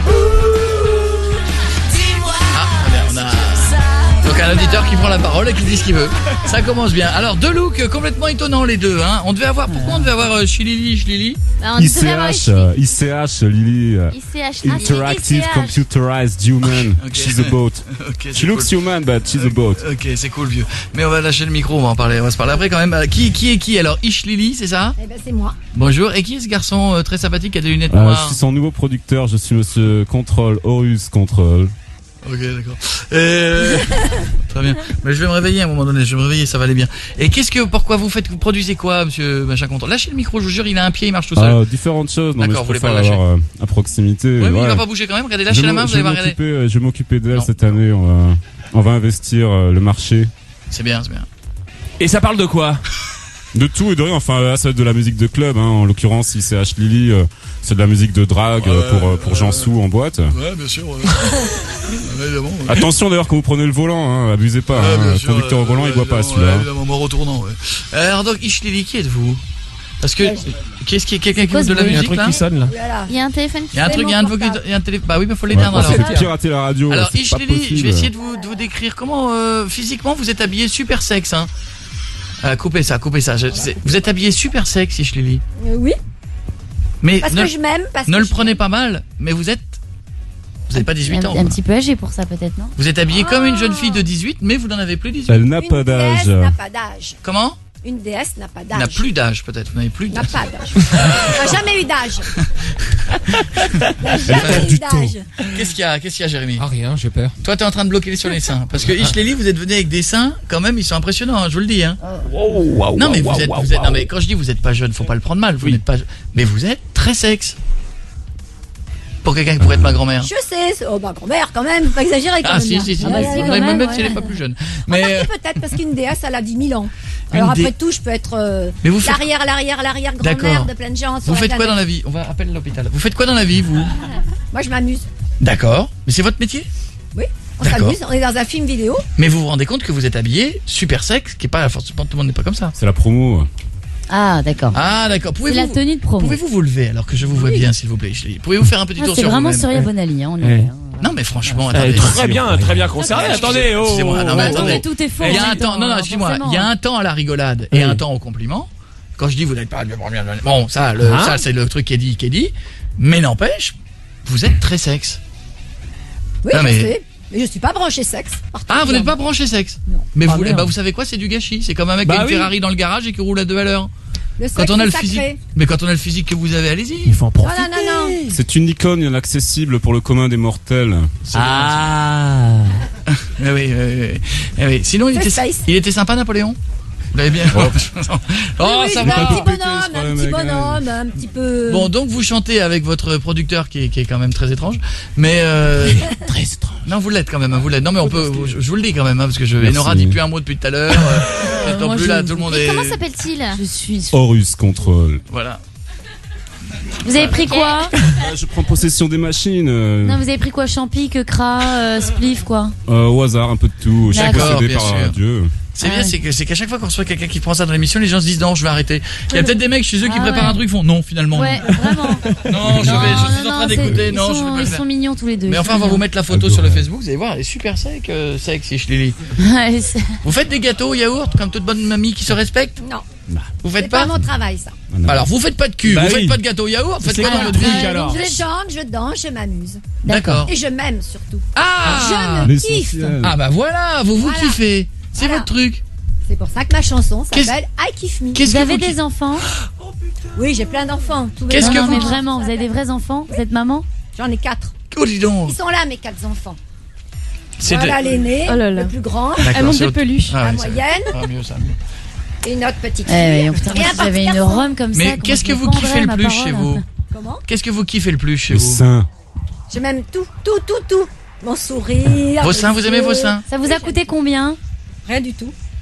dis-moi. Ah, on a, on a donc un auditeur qui prend la parole et qui dit ce qu'il veut. Ça commence bien. Alors deux looks complètement étonnants les deux. Hein. On devait avoir, pourquoi on devait avoir euh, Chilili, Chilili Bah, on devait avoir I C H, euh, I C H, Lily. euh, I C H. Interactive I C H. Computerized Human. Ok. She's a boat. Ok, c'est She looks cool. human, but she's a boat. Ok, c'est cool vieux. Mais on va lâcher le micro, on va en parler. On va se parler après quand même. Euh, Qui, qui est qui alors? Ish Lily, c'est ça? Eh ben c'est moi. Bonjour. Et qui est ce garçon euh, très sympathique qui a des lunettes Euh, je noires? suis son nouveau producteur, je suis monsieur Control, Horus Control. Ok, d'accord. Euh... Très bien. Mais je vais me réveiller à un moment donné. Je vais me réveiller, ça va aller bien. Et qu'est-ce que, pourquoi vous faites, vous produisez quoi, monsieur Machin Control? Lâchez le micro, je vous jure, il a un pied, il marche tout seul. Ah, différentes choses, non mais je D'accord, vous voulez pas préfère le lâcher. l'avoir euh, à proximité. Ouais, mais il ouais. va pas bouger quand même. Regardez, lâchez Je la m'o- main, vous je allez vais voir. regardez. m'occuper, euh, je vais m'occuper d'elle cette année, on va, on va investir euh, le marché. C'est bien, c'est bien. Et ça parle de quoi? De tout et de rien, enfin là ça va être de la musique de club, hein. En l'occurrence I C H Lily, euh, c'est de la musique de drague euh, pour, euh, pour Jansou en boîte. Ouais, bien sûr. Ouais. Ouais, évidemment. Ouais. Attention d'ailleurs quand vous prenez le volant, hein, abusez pas, Ouais, hein. bien Le sûr, conducteur au euh, volant ouais, il boit pas évidemment, celui-là. ouais, évidemment, mort au tournant, ouais. Alors donc, Ish Lily, qui êtes-vous? Parce que, qu'est-ce qui est quelqu'un qui quoi veut de ce la bruit? musique Il y a un truc là? qui sonne là. Oh là là. Il y a un téléphone Il y a un truc, il y a un vocal- il y a un téléphone. Bah oui, mais faut Ouais, l'éteindre parce alors. que c'est pirater la radio. Alors, c'est Ish pas Lily, je possible. vais essayer de vous, de vous décrire comment euh, physiquement vous êtes habillé super sexe. Hein. Euh, coupez ça, coupez ça. Je- c'est- vous êtes habillé super sexe, Ish Lily. Euh, oui. Mais Parce ne, que je m'aime. Parce ne que le je- prenez pas mal, mais vous êtes. Vous n'avez pas dix-huit Un, ans. un quoi. petit peu âgé pour ça, peut-être, non? Vous êtes habillé comme une jeune fille de dix-huit, mais vous n'en avez plus dix-huit. Elle n'a Une pas d'âge. déesse n'a pas d'âge. Comment? Une déesse n'a pas Vous d'âge. n'avez plus d'âge, peut-être. Vous n'avez plus N'a d'âge. pas d'âge. N'a jamais eu d'âge. N'a jamais eu d'âge. Qu'est-ce qu'il y a, qu'est-ce qu'il y a, Jérémy? Ah rien, j'ai peur. Toi, t'es en train de bloquer sur les seins. Parce que Ish Lily, vous êtes venu avec des seins, quand même, ils sont impressionnants, hein, je vous le dis. Hein. Non, mais vous êtes, vous êtes, non, mais quand je dis vous êtes pas jeune, faut pas le prendre mal. Vous n'êtes pas, mais vous êtes très sexe. Pour quelqu'un qui pourrait être ma grand-mère. Je sais. c'est- Oh, ma grand-mère, quand même. Faut pas exagérer, quand Ah, même. si, là. si, si. Ah, bah, même, si, quand même, même, même ouais. si elle est pas plus jeune. Mais Mais, euh, peut-être parce qu'une déesse, elle a dix mille ans. Une Alors dé- après tout, je peux être euh, Mais vous faites- l'arrière, l'arrière, l'arrière D'accord. grand-mère de plein de gens. sur vous la faites quoi planète. dans la vie? On va appeler l'hôpital. Vous faites quoi dans la vie, vous? Moi, je m'amuse. D'accord. Mais c'est votre métier? Oui. On D'accord. s'amuse. On est dans un film vidéo. Mais vous vous rendez compte que vous êtes habillé super sexe, qui est pas forcément, tout le monde n'est pas comme ça. C'est la promo. Ah, d'accord. Ah, d'accord. C'est Pouvez-vous, la tenue de promo. pouvez-vous vous lever alors que je vous vois bien, s'il vous plaît, Ish Lily? Pouvez-vous faire un petit Ah, tour c'est sur vraiment vous-même? Surya Bonali, hein, on y Ouais. est, hein. Non, mais franchement, Elle attendez. est très bien, très bien concernée. Ah, Attendez, oh. excusez-moi, non, mais Attendez, attendez. tout est faux. Il y a un hein, temps, non, non, excusez-moi, forcément. il y a un temps à la rigolade et Oui. un temps au compliment. Quand je dis vous n'êtes pas bon, ça, le, Hein ça, c'est le truc qui est dit, qui est dit. Mais n'empêche, vous êtes très sexe. Oui, Non, je mais- sais. Mais je suis pas branché sexe. Ah, vous n'êtes pas branché sexe. Non. Mais Ah, vous, merde. bah, vous savez quoi, c'est du gâchis. C'est comme un mec Bah qui a une oui. Ferrari dans le garage et qui roule à deux à l'heure. Le sexe Quand on a est le sacré. physique, mais quand on a le physique que vous avez, allez-y. Il faut en Non, profiter. non, non, non. C'est une icône inaccessible pour le commun des mortels. Ah. Eh oui, oui, oui, eh oui. Sinon, il C'est était, space. il était sympa, Napoléon. Vous l'avez bien. Oh, Oui, ça oui, va. un petit bonhomme, sur un le petit mec, bonhomme, un petit peu. Bon, donc vous chantez avec votre producteur qui est, qui est quand même très étrange, mais euh, Très étrange. non, vous l'êtes quand même, hein, vous l'êtes. Non, mais on peut, je, je vous le dis quand même, hein, parce que je, Merci. Enora dit plus un mot depuis tout à l'heure. Euh, non moi, plus je- là, tout le monde Et est. comment s'appelle-t-il? Je suis. Horus Control. Voilà. Vous avez pris quoi? Euh, je prends possession des machines. euh, Non, vous avez pris quoi? Champi, que cra, euh, spliff, quoi? euh, au hasard, un peu de tout. Je suis D'accord, possédé bien par sûr. Dieu. C'est Ah bien, ouais. c'est que c'est qu'à chaque fois qu'on reçoit quelqu'un qui prend ça dans l'émission, les gens se disent non, je vais arrêter. Il y a peut-être des mecs chez eux qui Ah préparent ouais. un truc, font non, finalement. Ouais, vraiment. Non, je vais, je suis non, en train non, d'écouter. c'est- Non, ils je sont, vais pas le ils faire. sont mignons tous les deux. Mais ils enfin, sont on va vous mignons. mettre la photo sur le Facebook. Vous allez voir, elle est super sec, euh, sec, Ish Lily. Ouais, c'est- Vous faites des gâteaux au yaourt comme toute bonne mamie qui se respecte? Non, Vous c'est faites pas pas? mon travail, ça. Alors, vous faites pas de cul, Bah vous oui. faites pas de gâteau au yaourt, faites C'est quoi quoi dans le votre truc, vie? alors? Je chante, je danse, je m'amuse. D'accord. Et je m'aime surtout. Ah! Je me kiffe. L'essentiel. Ah bah voilà, vous vous Voilà. kiffez. C'est Voilà. votre truc. C'est pour ça que ma chanson Qu'est-ce- s'appelle I Kiff Me. Qu'est-ce Vous que avez vous des kiffez? enfants? Oui, j'ai plein d'enfants. Tous mes Qu'est-ce Non, que non, vous- mais vraiment, vous avez des vrais enfants? Vous êtes maman? J'en ai quatre. Oh, dis donc. Ils sont là, mes quatre enfants. C'est Voilà de- l'aîné, Oh là là. le plus grand, D'accord, Elle monte c'est des autre- peluches. Ah, la ouais, ça- moyenne Ah, mieux ça, mieux. et notre petite Eh, fille. ouais, putain, Et moi, un si j'avais petit une garçon. rhum comme ça. Mais comment qu'est-ce je que me vous kiffez prendrais, le ma plus parole? chez vous? Comment Qu'est-ce que vous kiffez le plus chez Le vous? sein. Je m'aime tout, tout, tout, tout. Mon sourire. Vos mes seins, vous aimez yeux. vos seins? Ça vous a coûté combien? Rien du tout.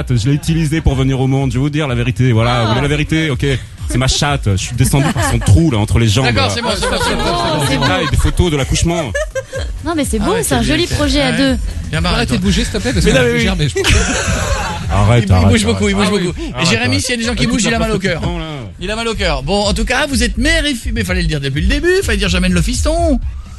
chatte, je l'ai utilisée pour venir au monde. Je vais vous dire la vérité. Voilà, vous voulez la vérité, ok. C'est ma chatte. Je suis descendu par son trou là entre les jambes. D'accord, c'est bon, c'est bon, c'est bon, c'est bon, c'est bon. Des photos de l'accouchement. Non, mais c'est Ah beau, ouais, c'est un c'est joli bien, projet à ouais. deux. Viens, Marc, Arrêtez de toi. bouger, s'il te plaît, parce Mais que non, mais je oui. gère, mais je- Arrête, Il arrête. bouge beaucoup, il bouge arrête. beaucoup. Et Arrête, Jérémy, arrête. s'il y a des gens qui Écoute bougent, la il a mal au place que tu cœur. prends, là. Il a mal au cœur. Bon, en tout cas, vous êtes mère et fille. Mais fallait le dire depuis le début. Fallait dire j'amène le fiston.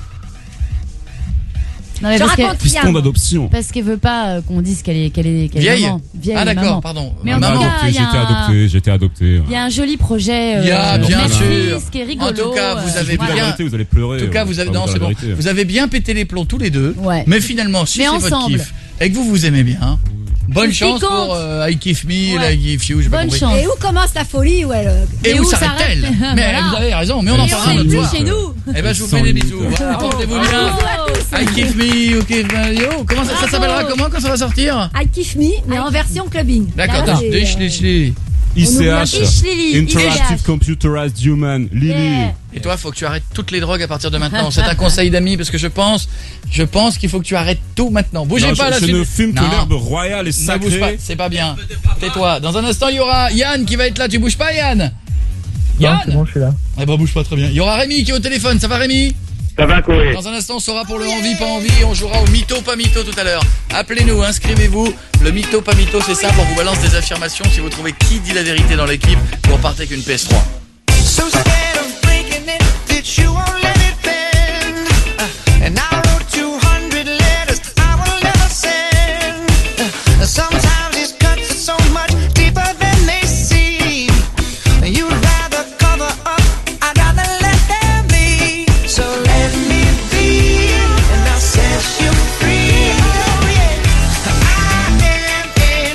Non, mais Je parce que- raconte Fiston rien. d'adoption. Parce qu'elle veut pas euh, qu'on dise qu'elle est, qu'elle est, qu'elle est Vieille. maman. Vieille Ah d'accord, maman. pardon. Mais en On a tout cas, adopté, il y a j'étais un- adopté, j'étais adopté. Il y a un joli projet. Il y a, euh, bien Netflix sûr. qui est rigolo. En tout cas, vous euh, avez Vous la bien. vérité, vous allez pleurer. En tout cas, ouais. vous avez Enfin, non, vous c'est dire la bon. vérité. Vous avez bien pété les plombs tous les deux. Ouais. Mais finalement, si Mais c'est votre ensemble. kiff et que vous vous aimez bien, bonne C'est ce qui chance compte. pour euh, I Kiff Me, Ouais. I Give You, j'ai pas Bonne compris. chance. Et où commence la folie où elle... euh, Et, Et où où s'arrête-t-elle? s'arrête Mais Voilà. vous avez raison, mais on en Et parlera on un est autre plus soir. chez nous. Eh ben, je vous Sans fais des limite. bisous. Voilà, portez-vous bien. Bravo. I Kiff Me, ok, ben, yo. Comment ça, ça Bravo. s'appellera comment quand ça va sortir? I Kiff Me, mais en version clubbing. D'accord, Là, donc, c'est, des euh, schli- schli. I C oublie un H, Ish Lily, Interactive Ish. Computerized Human, Lily. Yeah. Et toi, faut que tu arrêtes toutes les drogues à partir de maintenant. C'est un conseil d'amis parce que je pense, je pense qu'il faut que tu arrêtes tout maintenant. Bougez Non, pas je, là. je c'est- ne fume que Non. l'herbe royale et Ne bouge pas, sacrée. c'est pas bien. Tais-toi. Dans un instant, il y aura Yann qui va être là. Tu bouges pas, Yann? Yann? c'est bon, je suis là. Eh ben, bouge pas très bien. Il y aura Rémi qui est au téléphone. Ça va, Rémi? Ça va, Corée? Dans un instant, on saura pour le envie, pas envie. Et on jouera au mytho, pas mytho tout à l'heure. Appelez-nous, inscrivez-vous. Le mytho, pas mytho, c'est simple. On vous balance des affirmations. Si vous trouvez qui dit la vérité dans l'équipe, vous repartez avec une P S trois. So scared of breaking it that you won't let it bend. Uh, and I wrote two hundred letters I will never send. Uh, sometimes these cuts are so much deeper than they seem. You'd rather cover up, I'd rather let them be. So let me be, and I'll set you free. Oh yeah, I am in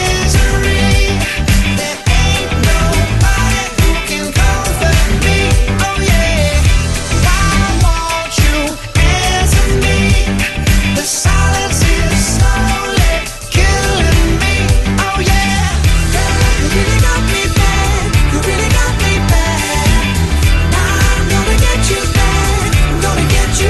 misery. There ain't nobody who can comfort me. Oh yeah, why won't you answer me? The silence is slowly killing me. Oh yeah, you really got me bad. You really got me bad. I'm gonna get you back. I'm gonna get you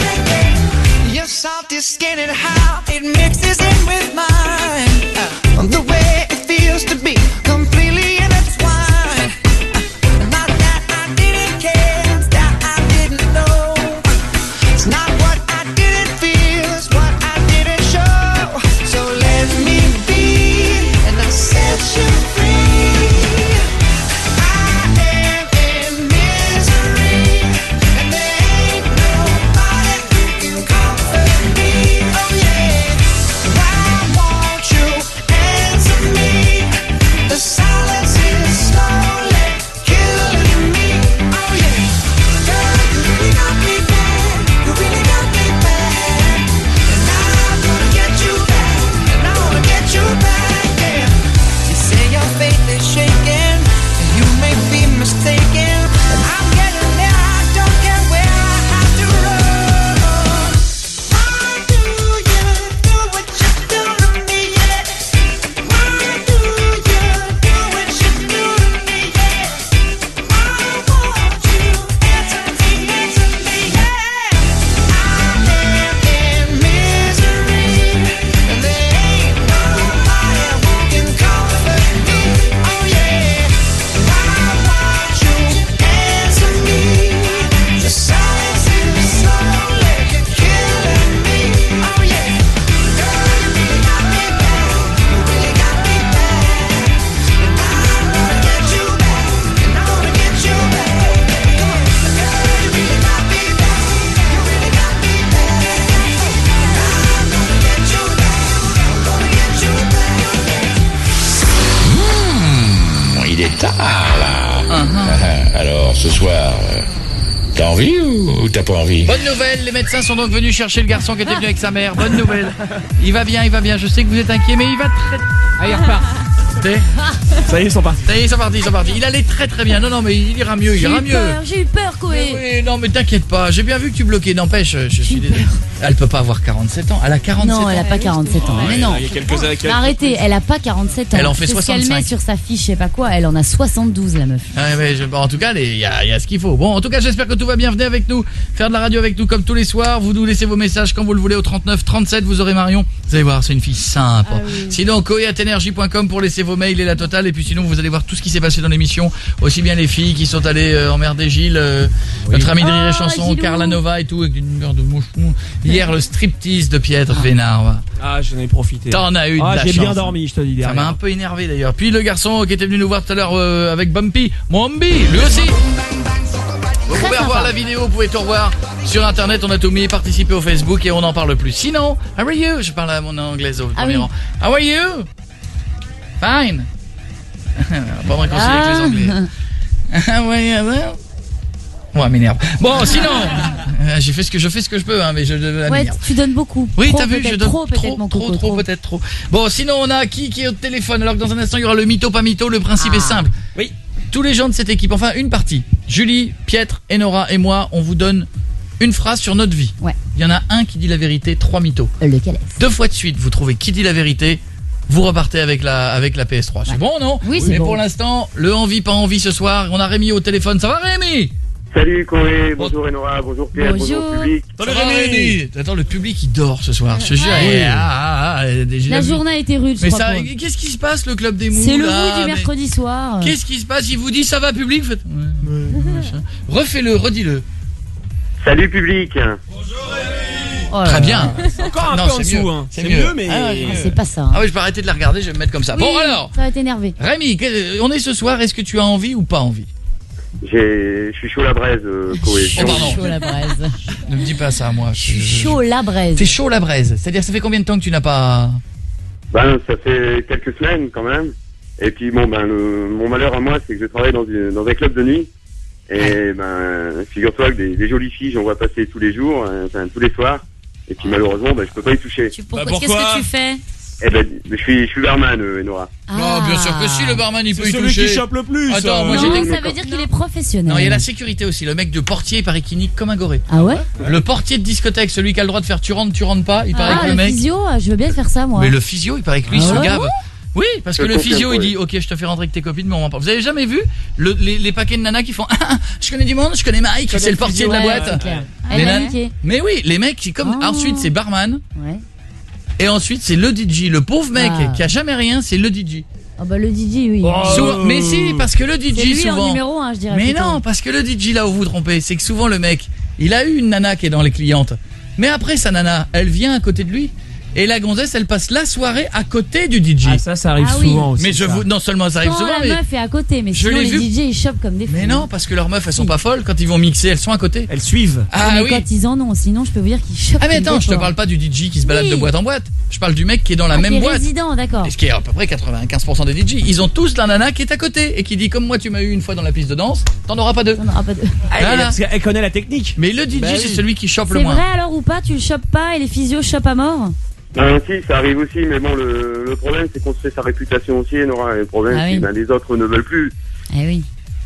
back. Your salty skin and how it mixes in with mine. Uh, the way it feels to be completely intertwined. Uh, not that I didn't care, it's that I didn't know. It's not what I didn't feel, it's what I didn't show. So let me be, and I'll set you free. I am in misery, and there ain't nobody who can comfort me. Oh yeah, why won't you answer me? The silence is slowly killing me. Oh yeah, girl, you really got me bad. You really got me bad, and I'm gonna get you back, and I wanna get you back. Yeah, you say your faith is shaking, and you may be mistaken, and I'm getting there. I don't care where I have to run. Why do you do what you do to me? Yeah. Why do you do what you do to me? Yeah. Why won't you answer me? Answer me? Yeah. I am in misery, and there ain't nobody who can comfort me. Oh yeah. Why won't you answer me? The silence is slowly killing me. Oh yeah. Girl, you really got me bad. You really got me bad. And I'm gonna get you back. And I wanna get you back. Girl, you really got me bad. You really got me bad. And I'm gonna get you back. I'm gonna get you back. Mmh, il est tard là. Alors ce soir, euh, t'as envie ou, ou t'as pas envie? Bonne nouvelle, les médecins sont donc venus chercher le garçon qui était venu avec sa mère. Bonne nouvelle. Il va bien, il va bien. Je sais que vous êtes inquiet, mais il va très. Ah, il repart. T'es- Ça y est, ils sont partis. Ça y est, ils sont partis, ils sont partis. Il allait très très bien. Non, non, mais il ira mieux, il J'ai ira eu mieux. peur, j'ai eu peur, Koé. Oui, non, mais t'inquiète pas. J'ai bien vu que tu bloquais. N'empêche, je je suis désolé. Elle peut pas avoir quarante-sept ans. Elle a quarante-sept ans. Non, elle a pas quarante-sept ans. Mais non. Il y a quelques années. Mais arrêtez, elle a pas quarante-sept ans. Elle en fait C'est ce qu'elle soixante-cinq. met sur sa fiche, je sais pas quoi. Elle en a soixante-douze, la meuf. Ouais, mais je- bon, en tout cas, les- il y a, il y a ce qu'il faut. Bon, en tout cas, j'espère que tout va bien. Venez avec nous, faire de la radio avec nous comme tous les soirs. Vous nous laissez vos messages quand vous le voulez au trente-neuf trente-sept. Vous aurez Marion. Vous allez voir, c'est une fille sympa. Ah oui. Sinon, koé arobase énergie point com pour laisser vos mails et la totale. Et puis sinon, vous allez voir tout ce qui s'est passé dans l'émission. Aussi bien les filles qui sont allées euh, emmerder Gilles, euh, notre ami de Rire et Chanson, Gilou. Carla Nova et tout, avec une merde de mouchon. Hier, le striptease de Pietre Vénard. Ah, j'en ai profité. T'en as eu de Ah, la j'ai chance. bien dormi, je te dis Ça derrière. m'a un peu énervé d'ailleurs. Puis le garçon qui était venu nous voir tout à l'heure euh, avec Bumpy, Mombi, lui aussi. Vous Très pouvez revoir sympa. la vidéo, vous pouvez tout revoir sur internet, on a tout mis, participez au Facebook et on n'en parle plus. Sinon, how are you? Je parle à mon anglaise au Ah premier oui. rang. How are you? Fine. Pas me réconcilier avec les Anglais. How are you? Ouais, m'énerve. Bon, sinon, euh, j'ai fait ce que je fais ce que je peux, hein, mais je la Ouais, m'énerve. tu donnes beaucoup. Oui, Trop, t'as vu, peut-être, je donne trop, peut-être, trop, mon trop, coco, trop, peut-être trop. Bon, sinon on a qui qui est au téléphone, alors que dans un instant il y aura le mytho pas mytho. Le principe Ah. est simple. Oui. Tous les gens de cette équipe, enfin une partie, Julie, Pietre, Enora et moi, on vous donne une phrase sur notre vie. Ouais. Il y en a un qui dit la vérité, trois mythos. Lequel est-ce? Deux fois de suite, vous trouvez qui dit la vérité, vous repartez avec la avec la P S trois. C'est Ouais. bon, non? Oui, c'est Mais bon. pour l'instant, le envie pas envie ce soir, on a Rémi au téléphone. Ça va Rémi? Salut Corée, bonjour Enora, bonjour Pierre, bonjour, Bonjour. public. Ça va, Rémi? Attends, le public il dort ce soir, je te jure. Ouais. Eh, ah, ah, ah, j'ai La vu- journée a été rude, je Mais crois. ça, pour eux. qu'est-ce qui se passe le club des mous C'est le là, mood du mais- mercredi soir. Qu'est-ce qui se passe? Il vous dit ça va public? Faites... Ouais, ouais, machin. Refais-le, redis-le. Salut public. Oh là Très là. bien. C'est encore un Non, peu en c'est dessous, mieux. hein. C'est C'est mieux. mieux, mais. Ah, ouais, Ah, c'est pas ça. hein. Ah oui, je vais arrêter de la regarder, je vais me mettre comme ça. Oui, Bon alors, ça va t'énerver. Rémi, que- on est ce soir, est-ce que tu as envie ou pas envie? J'ai, je suis chaud la braise, euh, Corée. Oh pardon. Chaud la braise. Ne me dis pas ça moi. Je suis chaud la braise. T'es chaud la braise. C'est-à-dire ça fait combien de temps que tu n'as pas... Ben, ça fait quelques semaines quand même. Et puis bon, ben, le, mon malheur à moi, c'est que je travaille dans, une, dans un club de nuit. Et ben, figure-toi que des, des jolies filles, j'en vois passer tous les jours, euh, enfin tous les soirs. Et puis malheureusement, ben, je peux pas y toucher. Tu- pourquoi- Bah, Qu'est-ce pourquoi que tu fais? Eh ben, je suis, je suis barman, euh, Enora. Oh, bien sûr que si, le barman il peut C'est y celui toucher. qui chope le plus. Attends, ça. moi, Non, j'ai des- ça veut dire qu'il est professionnel. Non, il y a la sécurité aussi. Le mec de portier, il paraît qu'il nique comme un goré. Ah ouais? Le portier de discothèque, celui qui a le droit de faire tu rentres, tu rentres pas, il paraît Ah, que le le mec... physio, je veux bien faire ça, moi. Mais le physio, il paraît que lui, il Ah se ouais? gave. Oui, parce que Je le confirme, physio, il oui. dit, ok, je te fais rentrer avec tes copines, mais on m'en parle. Vous avez jamais vu le- les, les paquets de nanas qui font, ah, ah, je connais du monde, je connais Mike, c'est le portier de la Ouais, boîte. c'est clair. Les Elle m'a nanas- niqué. Mais oui, les mecs, c'est comme, Oh. ensuite c'est barman, Ouais. et ensuite c'est le D J, le pauvre mec Ah. qui a jamais rien, c'est le D J. Oh bah le D J, oui. Oh. Souvent- mais si, parce que le D J C'est lui en souvent. numéro un, je dirais. Mais plutôt. non, parce que le D J là où vous vous trompez, c'est que souvent le mec, il a eu une nana qui est dans les clientes. Mais après sa nana, elle vient à côté de lui et la gonzesse, elle passe la soirée à côté du D J. Ah, ça, ça arrive Ah oui. souvent aussi. mais je ça. vous non seulement ça arrive Quand souvent la mais meuf est à côté, mais Je sinon l'ai les vu. D J ils chopent comme des fous. mais non, parce que leurs meufs elles sont pas folles quand ils vont mixer, elles sont à côté. Elles suivent. Ah mais oui. quand ils en ont, sinon je peux vous dire qu'ils chopent. Ah mais comme attends, des je te porcs. parle pas du D J qui se balade Oui. de boîte en boîte. Je parle du mec qui est dans la Ah, même t'es boîte. résident, d'accord. Et ce qui est à peu près quatre-vingt-quinze pour cent des D J, ils ont tous la nana qui est à côté et qui dit comme moi tu m'as eu une fois dans la piste de danse, t'en auras pas deux. On aura pas de. Ah, elle, Voilà. parce qu'elle connaît la technique. Mais le D J Bah c'est oui. celui qui chope le C'est moins. vrai alors ou pas? Tu le chopes pas et les physios chopent à mort? Ah, si, ça arrive aussi, mais bon, le, le problème, c'est qu'on se fait sa réputation aussi, Enora. Et le problème, Ah c'est oui. que ben, les autres ne veulent plus. Eh oui.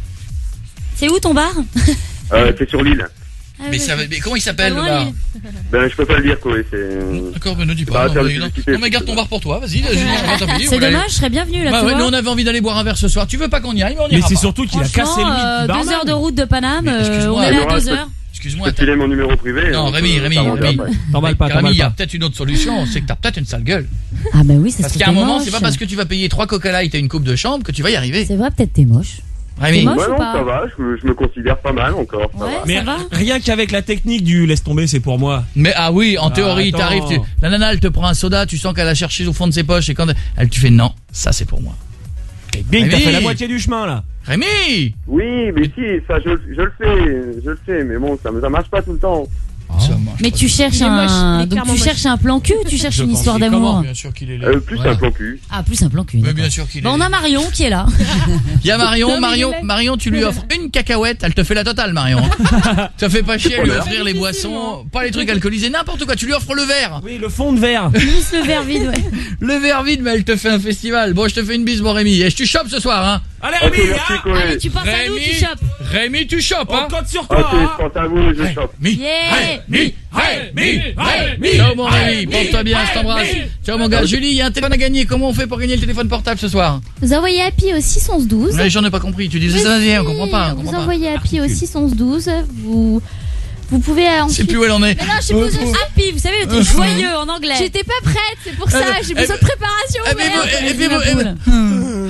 C'est où ton bar? Euh, c'est sur l'île. Ah Mais oui. ça, mais comment il s'appelle Pas le loin, bar? lui. Ben, je peux pas le dire, quoi. C'est... D'accord, mais ne dis Bah, pas. faire non, le mais non. publicité. Non, mais garde ton bar pour toi, vas-y, Julien, on va t'en payer, C'est on va aller- dommage, je serais bienvenue là. Bah tu ouais, vois. nous on avait envie d'aller boire un verre ce soir. Tu veux pas qu'on y aille, mais on Mais ira c'est pas. surtout qu'il a cassé le Franchement, mythe euh, du deux barman. heures de route de Paname, Mais euh, excuse-moi, on est là à Laura, deux je- heures. Excuse-moi. Je peux te filer mon numéro privé. Non, on Rémi, peut Rémi, s'arranger Rémi. après. T'emballes pas, Rémi, t'emballes il y a pas. peut-être une autre solution, c'est que t'as peut-être une sale gueule. Ah bah oui, c'est Parce ce qu'à que un t'es moment, moche. c'est pas parce que tu vas payer trois Coca Light et une coupe de chambre que tu vas y arriver. C'est vrai, peut-être t'es moche. Rémi. C'est moche Bah ou non, pas ça va, je, me- je me considère pas mal encore. Ça Ouais. va. Mais Ça va rien qu'avec la technique du laisse tomber, c'est pour moi. Mais ah oui, en Ah, théorie, attends. t'arrives, tu... la nana, elle te prend un soda, tu sens qu'elle a cherché au fond de ses poches et quand elle, tu fais non, ça c'est pour moi. Et bing, t'as Rémi. fait la moitié du chemin là. Rémi. Oui, mais si, ça, je, je le fais, je le sais, mais bon, ça, ça marche pas tout le temps. Ça marche Mais pas. tu cherches Il est moche, il un. est Donc clairement tu moche. cherches un plan cul ou tu cherches Je une pense histoire qu'il- comment d'amour? Bien sûr qu'il est laid. Euh, plus Voilà. un plan cul. Ah, plus un plan cul. Mais d'accord. bien sûr qu'il est Bah, on laid. a Marion qui est là. Il y a Marion, Non, mais Marion, il est laid. Marion, tu lui offres une cacahuète, elle te fait la totale, Marion. Ça fait pas chier à lui offrir les boissons, pas les trucs alcoolisés, n'importe quoi, tu lui offres le verre. Oui, le fond de verre. Juste le verre vide, ouais. Le verre vide, mais elle te fait un festival. Bon, je te fais une bise, mon Rémi. Et je tu chopes ce soir, hein. Allez, Ok, Rémi, merci, hein. Corée. Allez, tu penses à nous, tu chopes. Rémi, tu chopes, On hein. compte sur Ok, toi. hein. je pense à vous, je chope. Rémi, Yeah. Rémi, Rémi, Rémi. Ciao, mon Rémi, porte-toi bien, je t'embrasse. Ciao, mon gars. Julie, il y a un téléphone à gagner. Comment on fait pour gagner le téléphone portable ce soir? Vous envoyez Happy au six onze douze. Ouais, j'en ai pas compris. Tu disais ça, on comprend pas, on Vous comprend pas. envoyez Happy au six onze douze. Vous, vous pouvez euh, Je sais ensuite. plus où elle en est. Mais non, je sais plus où je suis. Happy, vous savez, le truc joyeux en anglais. J'étais pas prête, c'est pour ça. Eh, J'ai eh, besoin de préparation. Eh, mais merde. vous- eh, Vas-y, mais ma vous- eh, poule.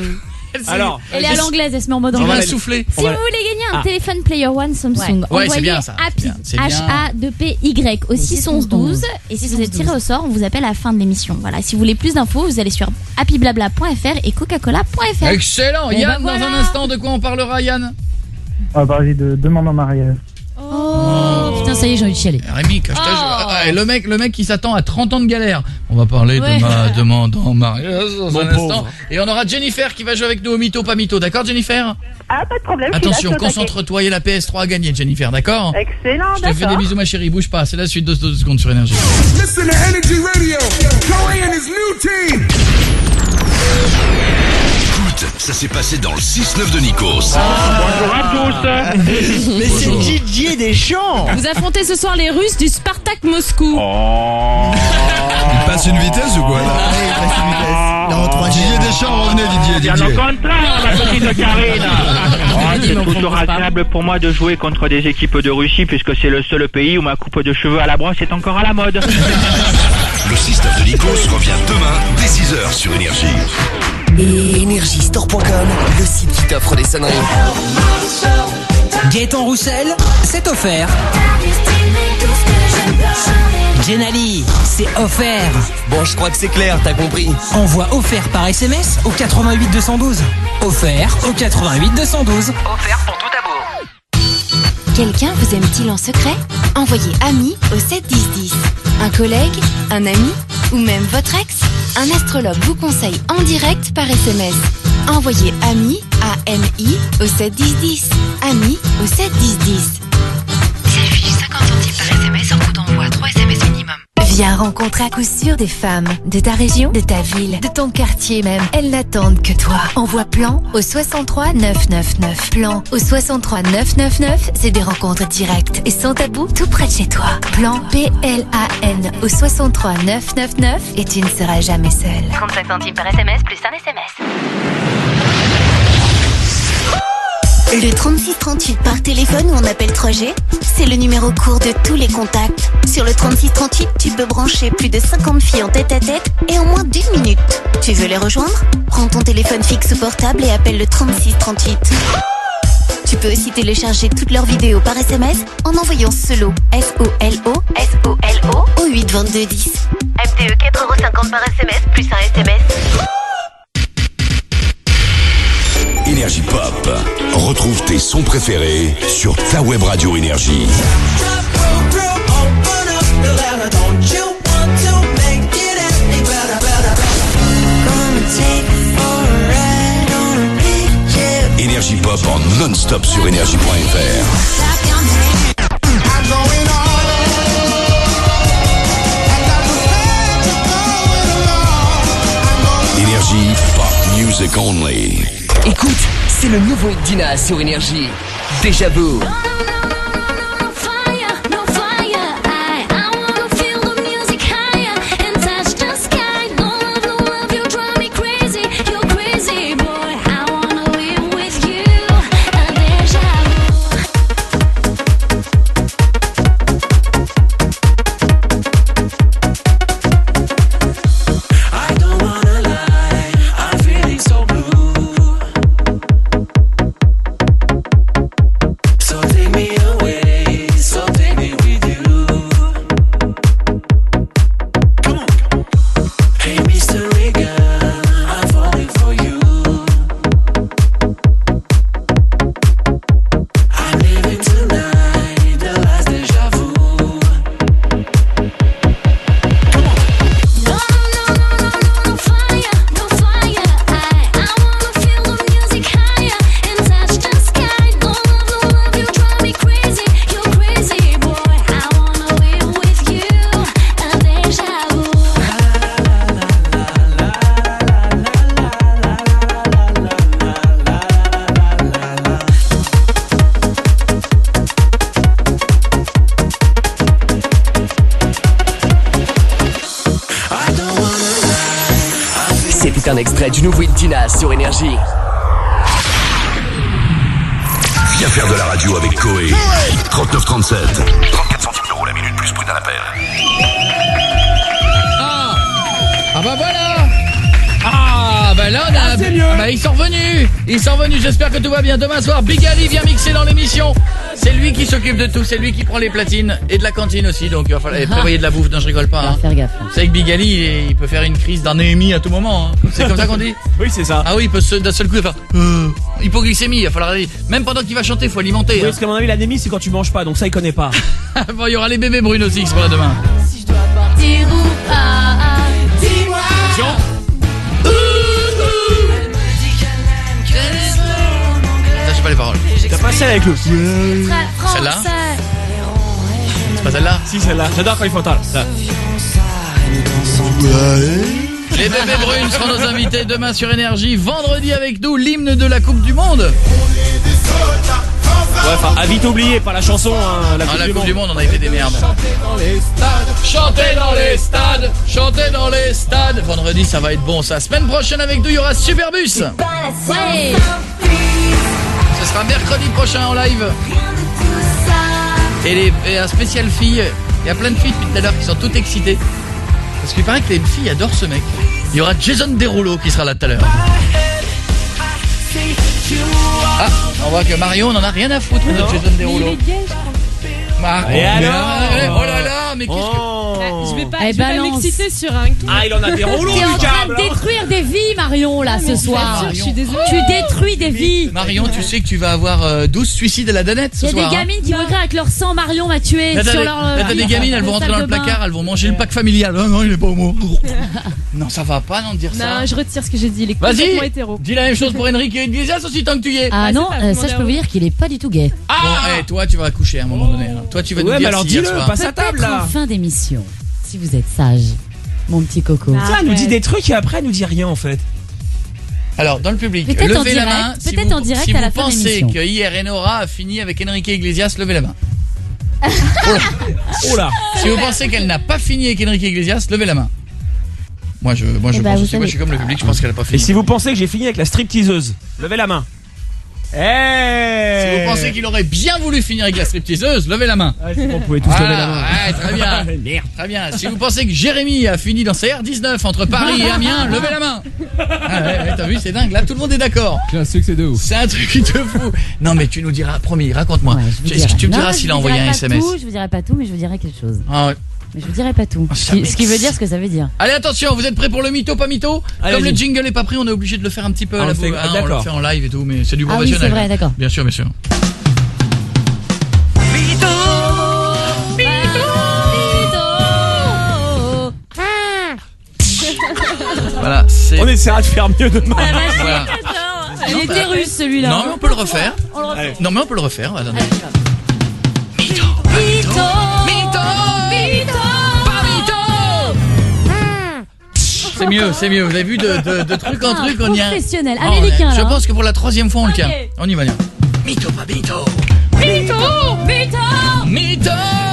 Alors, Elle est à l'anglaise, elle se met en mode On va anglais. la souffler. Si vous voulez gagner un Ah. téléphone Player One Samsung, Ouais. Ouais, c'est envoyez bien ça, c'est Happy, bien, c'est bien. H A deux P Y au six onze douze. Et si vous êtes tiré au sort, on vous appelle à la fin de l'émission. Voilà. Si vous voulez plus d'infos, vous allez sur happy blabla point f r et coca cola point f r. Excellent. Et Yann, ben dans voilà. un instant, de quoi on parlera, Yann? On va parler de demande en mariage. Oh putain, ça y est, j'ai envie de chialer. Rémi, cache ta Oh. joie. Ah, et le mec, le mec qui s'attend à trente ans de galère. On va parler Ouais. de ma demande en mariage dans Mon un pauvre. instant. Et on aura Jennifer qui va jouer avec nous au mytho, pas mytho. D'accord, Jennifer? Ah, pas de problème. je suis Attention, là, je suis au concentre-toi, il y a la P S trois à gagner, Jennifer, d'accord? taquet. Excellent, Je te fais des d'accord. bisous, ma chérie. Bouge pas, c'est la suite de deux secondes sur Énergie. Listen to Energy Radio. Corey and his new team. Écoute, ça s'est passé dans le six neuf de Nikos. Bonjour à tous. mais c'est Didier Deschamps. Vous affrontez ce soir les Russes du Spartak Moscou. Oh. Il passe une vitesse ou quoi là? Là, en troisième. Didier Deschamps, revenez Didier, Bien Didier. au contraire, ma petite Karine. Oh, c'est toujours agréable pour moi de jouer contre des équipes de Russie puisque c'est le seul pays où ma coupe de cheveux à la brosse est encore à la mode. Le six neuf de Nikos revient demain dès six heures sur Énergie. Et énergie-store point com, le site qui t'offre des sonneries. Gaëtan Roussel, c'est offert. Genali, c'est offert. Bon, je crois que c'est clair, t'as compris. Envoie offert par S M S au quatre-vingt-huit deux cent douze. Offert au quatre-vingt-huit deux cent douze. Offert pour tout d'abord. Quelqu'un vous aime-t-il en secret? Envoyez ami au sept dix dix. Un collègue? Un ami? Ou même votre ex? Un astrologue vous conseille en direct par S M S. Envoyez ami, A M I, au sept dix dix. Ami au sept dix dix. S'affiche cinquante centimes par S M S en coût d'envoi, trois S M S minimum. Viens rencontrer à coup sûr des femmes de ta région, de ta ville, de ton quartier même. Elles n'attendent que toi. Envoie plan au soixante-trois neuf cent quatre-vingt-neuf. Plan au soixante-trois neuf cent quatre-vingt-neuf, c'est des rencontres directes et sans tabou, tout près de chez toi. Plan P L A N au soixante-trois neuf cent quatre-vingt-neuf et tu ne seras jamais seul. trente-cinq centimes par S M S plus un S M S. Le trente-six trente-huit par téléphone ou en appel trois G, c'est le numéro court de tous les contacts. Sur le trente-six trente-huit, tu peux brancher plus de cinquante filles en tête à tête et en moins d'une minute. Tu veux les rejoindre? Prends ton téléphone fixe ou portable et appelle le trente-six trente-huit. Tu peux aussi télécharger toutes leurs vidéos par S M S en envoyant solo, S O L O, S O L O, au huit vingt-deux dix. M T E quatre euros cinquante par S M S plus un S M S. Énergie Pop. Retrouve tes sons préférés sur ta web radio Énergie. Énergie Pop en non-stop sur énergie point f r. Énergie Pop Music Only. Écoute, c'est le nouveau hit d'Ina sur Énergie. Déjà vu. Un extrait du nouveau hit d'Ina sur Énergie. Viens faire de la radio avec Koé. trente-neuf trente-sept. trente-quatre centimes d'euros la minute plus prix d'un appel. Ah Ah bah voilà. Ah bah là on a... Ah, c'est mieux. Ah, bah, ils sont revenus. Ils sont revenus, j'espère que tout va bien. Demain soir, Big Ali vient mixer dans l'émission. C'est lui qui s'occupe de tout, c'est lui qui prend les platines et de la cantine aussi. Donc il va falloir prévoyer de la bouffe, non je rigole pas. Hein. Faire gaffe. Vous savez que Big Ali, il, il peut faire une crise d'anémie à tout moment. Hein. C'est comme ça qu'on dit. Oui, c'est ça. Ah oui, il peut se- d'un seul coup faire euh, hypoglycémie, il va falloir même pendant qu'il va chanter, il faut alimenter. Oui, Hein. parce qu'à mon avis, l'anémie, c'est quand tu manges pas, donc ça, il connaît pas. Bon, il y aura les bébés brunes aussi qui seront là demain. Partir ou pas, dis-moi. Ça, je sais pas les paroles. T'as pas celle avec le. Celle-là C'est pas celle-là? Si, celle-là. J'adore quand ils font ça. Là. Les bébés brunes seront nos invités demain sur Énergie. Vendredi avec nous, l'hymne de la Coupe du Monde. Ouais, enfin, à vite oublié, pas la chanson, hein, la Ah, Coupe, la du, coupe monde. du Monde, on a été des merdes. Chantez dans les stades, chantez dans les stades. Vendredi, ça va être bon, ça. Semaine prochaine avec nous, il y aura Superbus. Ouais. Ce sera mercredi prochain en live. Et, les, et un spécial fille. Il y a plein de filles depuis tout à l'heure qui sont toutes excitées. Parce qu'il paraît que les filles adorent ce mec. Il y aura Jason Derulo qui sera là tout à l'heure. Ah, on voit que Marion on en a rien à foutre de Jason Derulo. Ah, Et alors oh là là, mais qu'est-ce que... Je vais pas, Eh, je vais pas balance. m'exciter sur un. Ah, il en a des rouleaux, T'es en du train câble. de détruire des vies, Marion, là, ce soir. Je suis désolée. Tu détruis des vies. Marion, tu sais que tu vas avoir euh, douze suicides à la danette ce Il y a soir. des gamines qui vont écrire avec leur sang, Marion m'a tué Là, t'as sur des, leur. là, t'as des gamines, elles vont rentrer dans le placard, elles vont manger le pack familial. Oh non, il est pas homo. Non, ça va pas, non, de dire ça. Non, je retire ce que j'ai dit. Il est Vas-y, complètement hétéro. dis la même chose pour Enrique Iglesias aussi tant que tu y es. Ah Ah, non, c'est pas euh, vraiment ça je peux vous des dire qu'il est pas du tout gay. Bon, hey, toi, tu vas accoucher à un moment donné. hein. Toi, tu vas nous Ouais, mais dire alors si hier dis-le, soir. passe à table, Peut-être en là. fin d'émission, si vous êtes sage, mon petit coco. Ah. Ça, elle nous dit ouais. des trucs et après, elle nous dit rien, en fait. Alors, dans le public, Peut-être en levez la direct, main. Si peut-être vous, en direct si à vous la fin de pensez l'émission. que hier Enora a fini avec Enrique Iglesias, levez la main. Oh là. Si vous pensez qu'elle n'a pas fini avec Enrique Iglesias, levez la main. Moi, je, moi, je Eh ben, pense vous aussi. Moi, je suis savez- comme le public. Je pense qu'elle a pas Et fini. si vous pensez que j'ai fini avec la stripteaseuse, levez la main. Eh Si vous pensez qu'il aurait bien voulu finir avec la stripteaseuse, levez la main. Ouais, c'est bon, vous pouvez tous Voilà, lever la main. ouais, très bien. Merde. Très bien. Si vous pensez que Jérémy a fini dans sa R dix-neuf entre Paris et Amiens, levez la main. Ah ouais, ouais, t'as vu, c'est dingue. Là, tout le monde est d'accord. J'ai un succès de ouf. C'est un truc de fou. Non, mais tu nous diras, promis, raconte-moi. Ouais, je vous Est-ce que dirai. tu me Non, diras je s'il vous a envoyé dirai un pas S M S? tout, je vous dirai pas tout, mais je vous dirai quelque chose. Ah ouais. Mais je vous dirai pas tout. Oh, Ce ça qui, ce qui veut m'excite. dire ce que ça veut dire. Allez, attention, vous êtes prêts pour le mytho, pas mytho? Allez, Comme le vas-y. jingle est pas pris, on est obligé de le faire un petit peu. Ah, on là, le fait- hein, on le d'accord. fait en live et tout, mais c'est du Ah oui, professionnel. c'est vrai, d'accord. Bien sûr, bien sûr. Voilà, c'est. On essaiera de faire mieux demain. Voilà. Il Non, était bah, russe celui-là. Non, mais on peut le refaire. On le refait. Allez. Non, mais on peut le refaire. Attendez. Mytho, Mytho, mytho, pas mytho. C'est mieux, c'est mieux. Vous avez vu de, de, de truc en Ah, truc, on y a. professionnel, Ah, on y a- américain, Je là. pense que pour la troisième fois, on le Ok. tient. On y va, bien. Mytho, pas mytho. mytho, mytho. Mytho.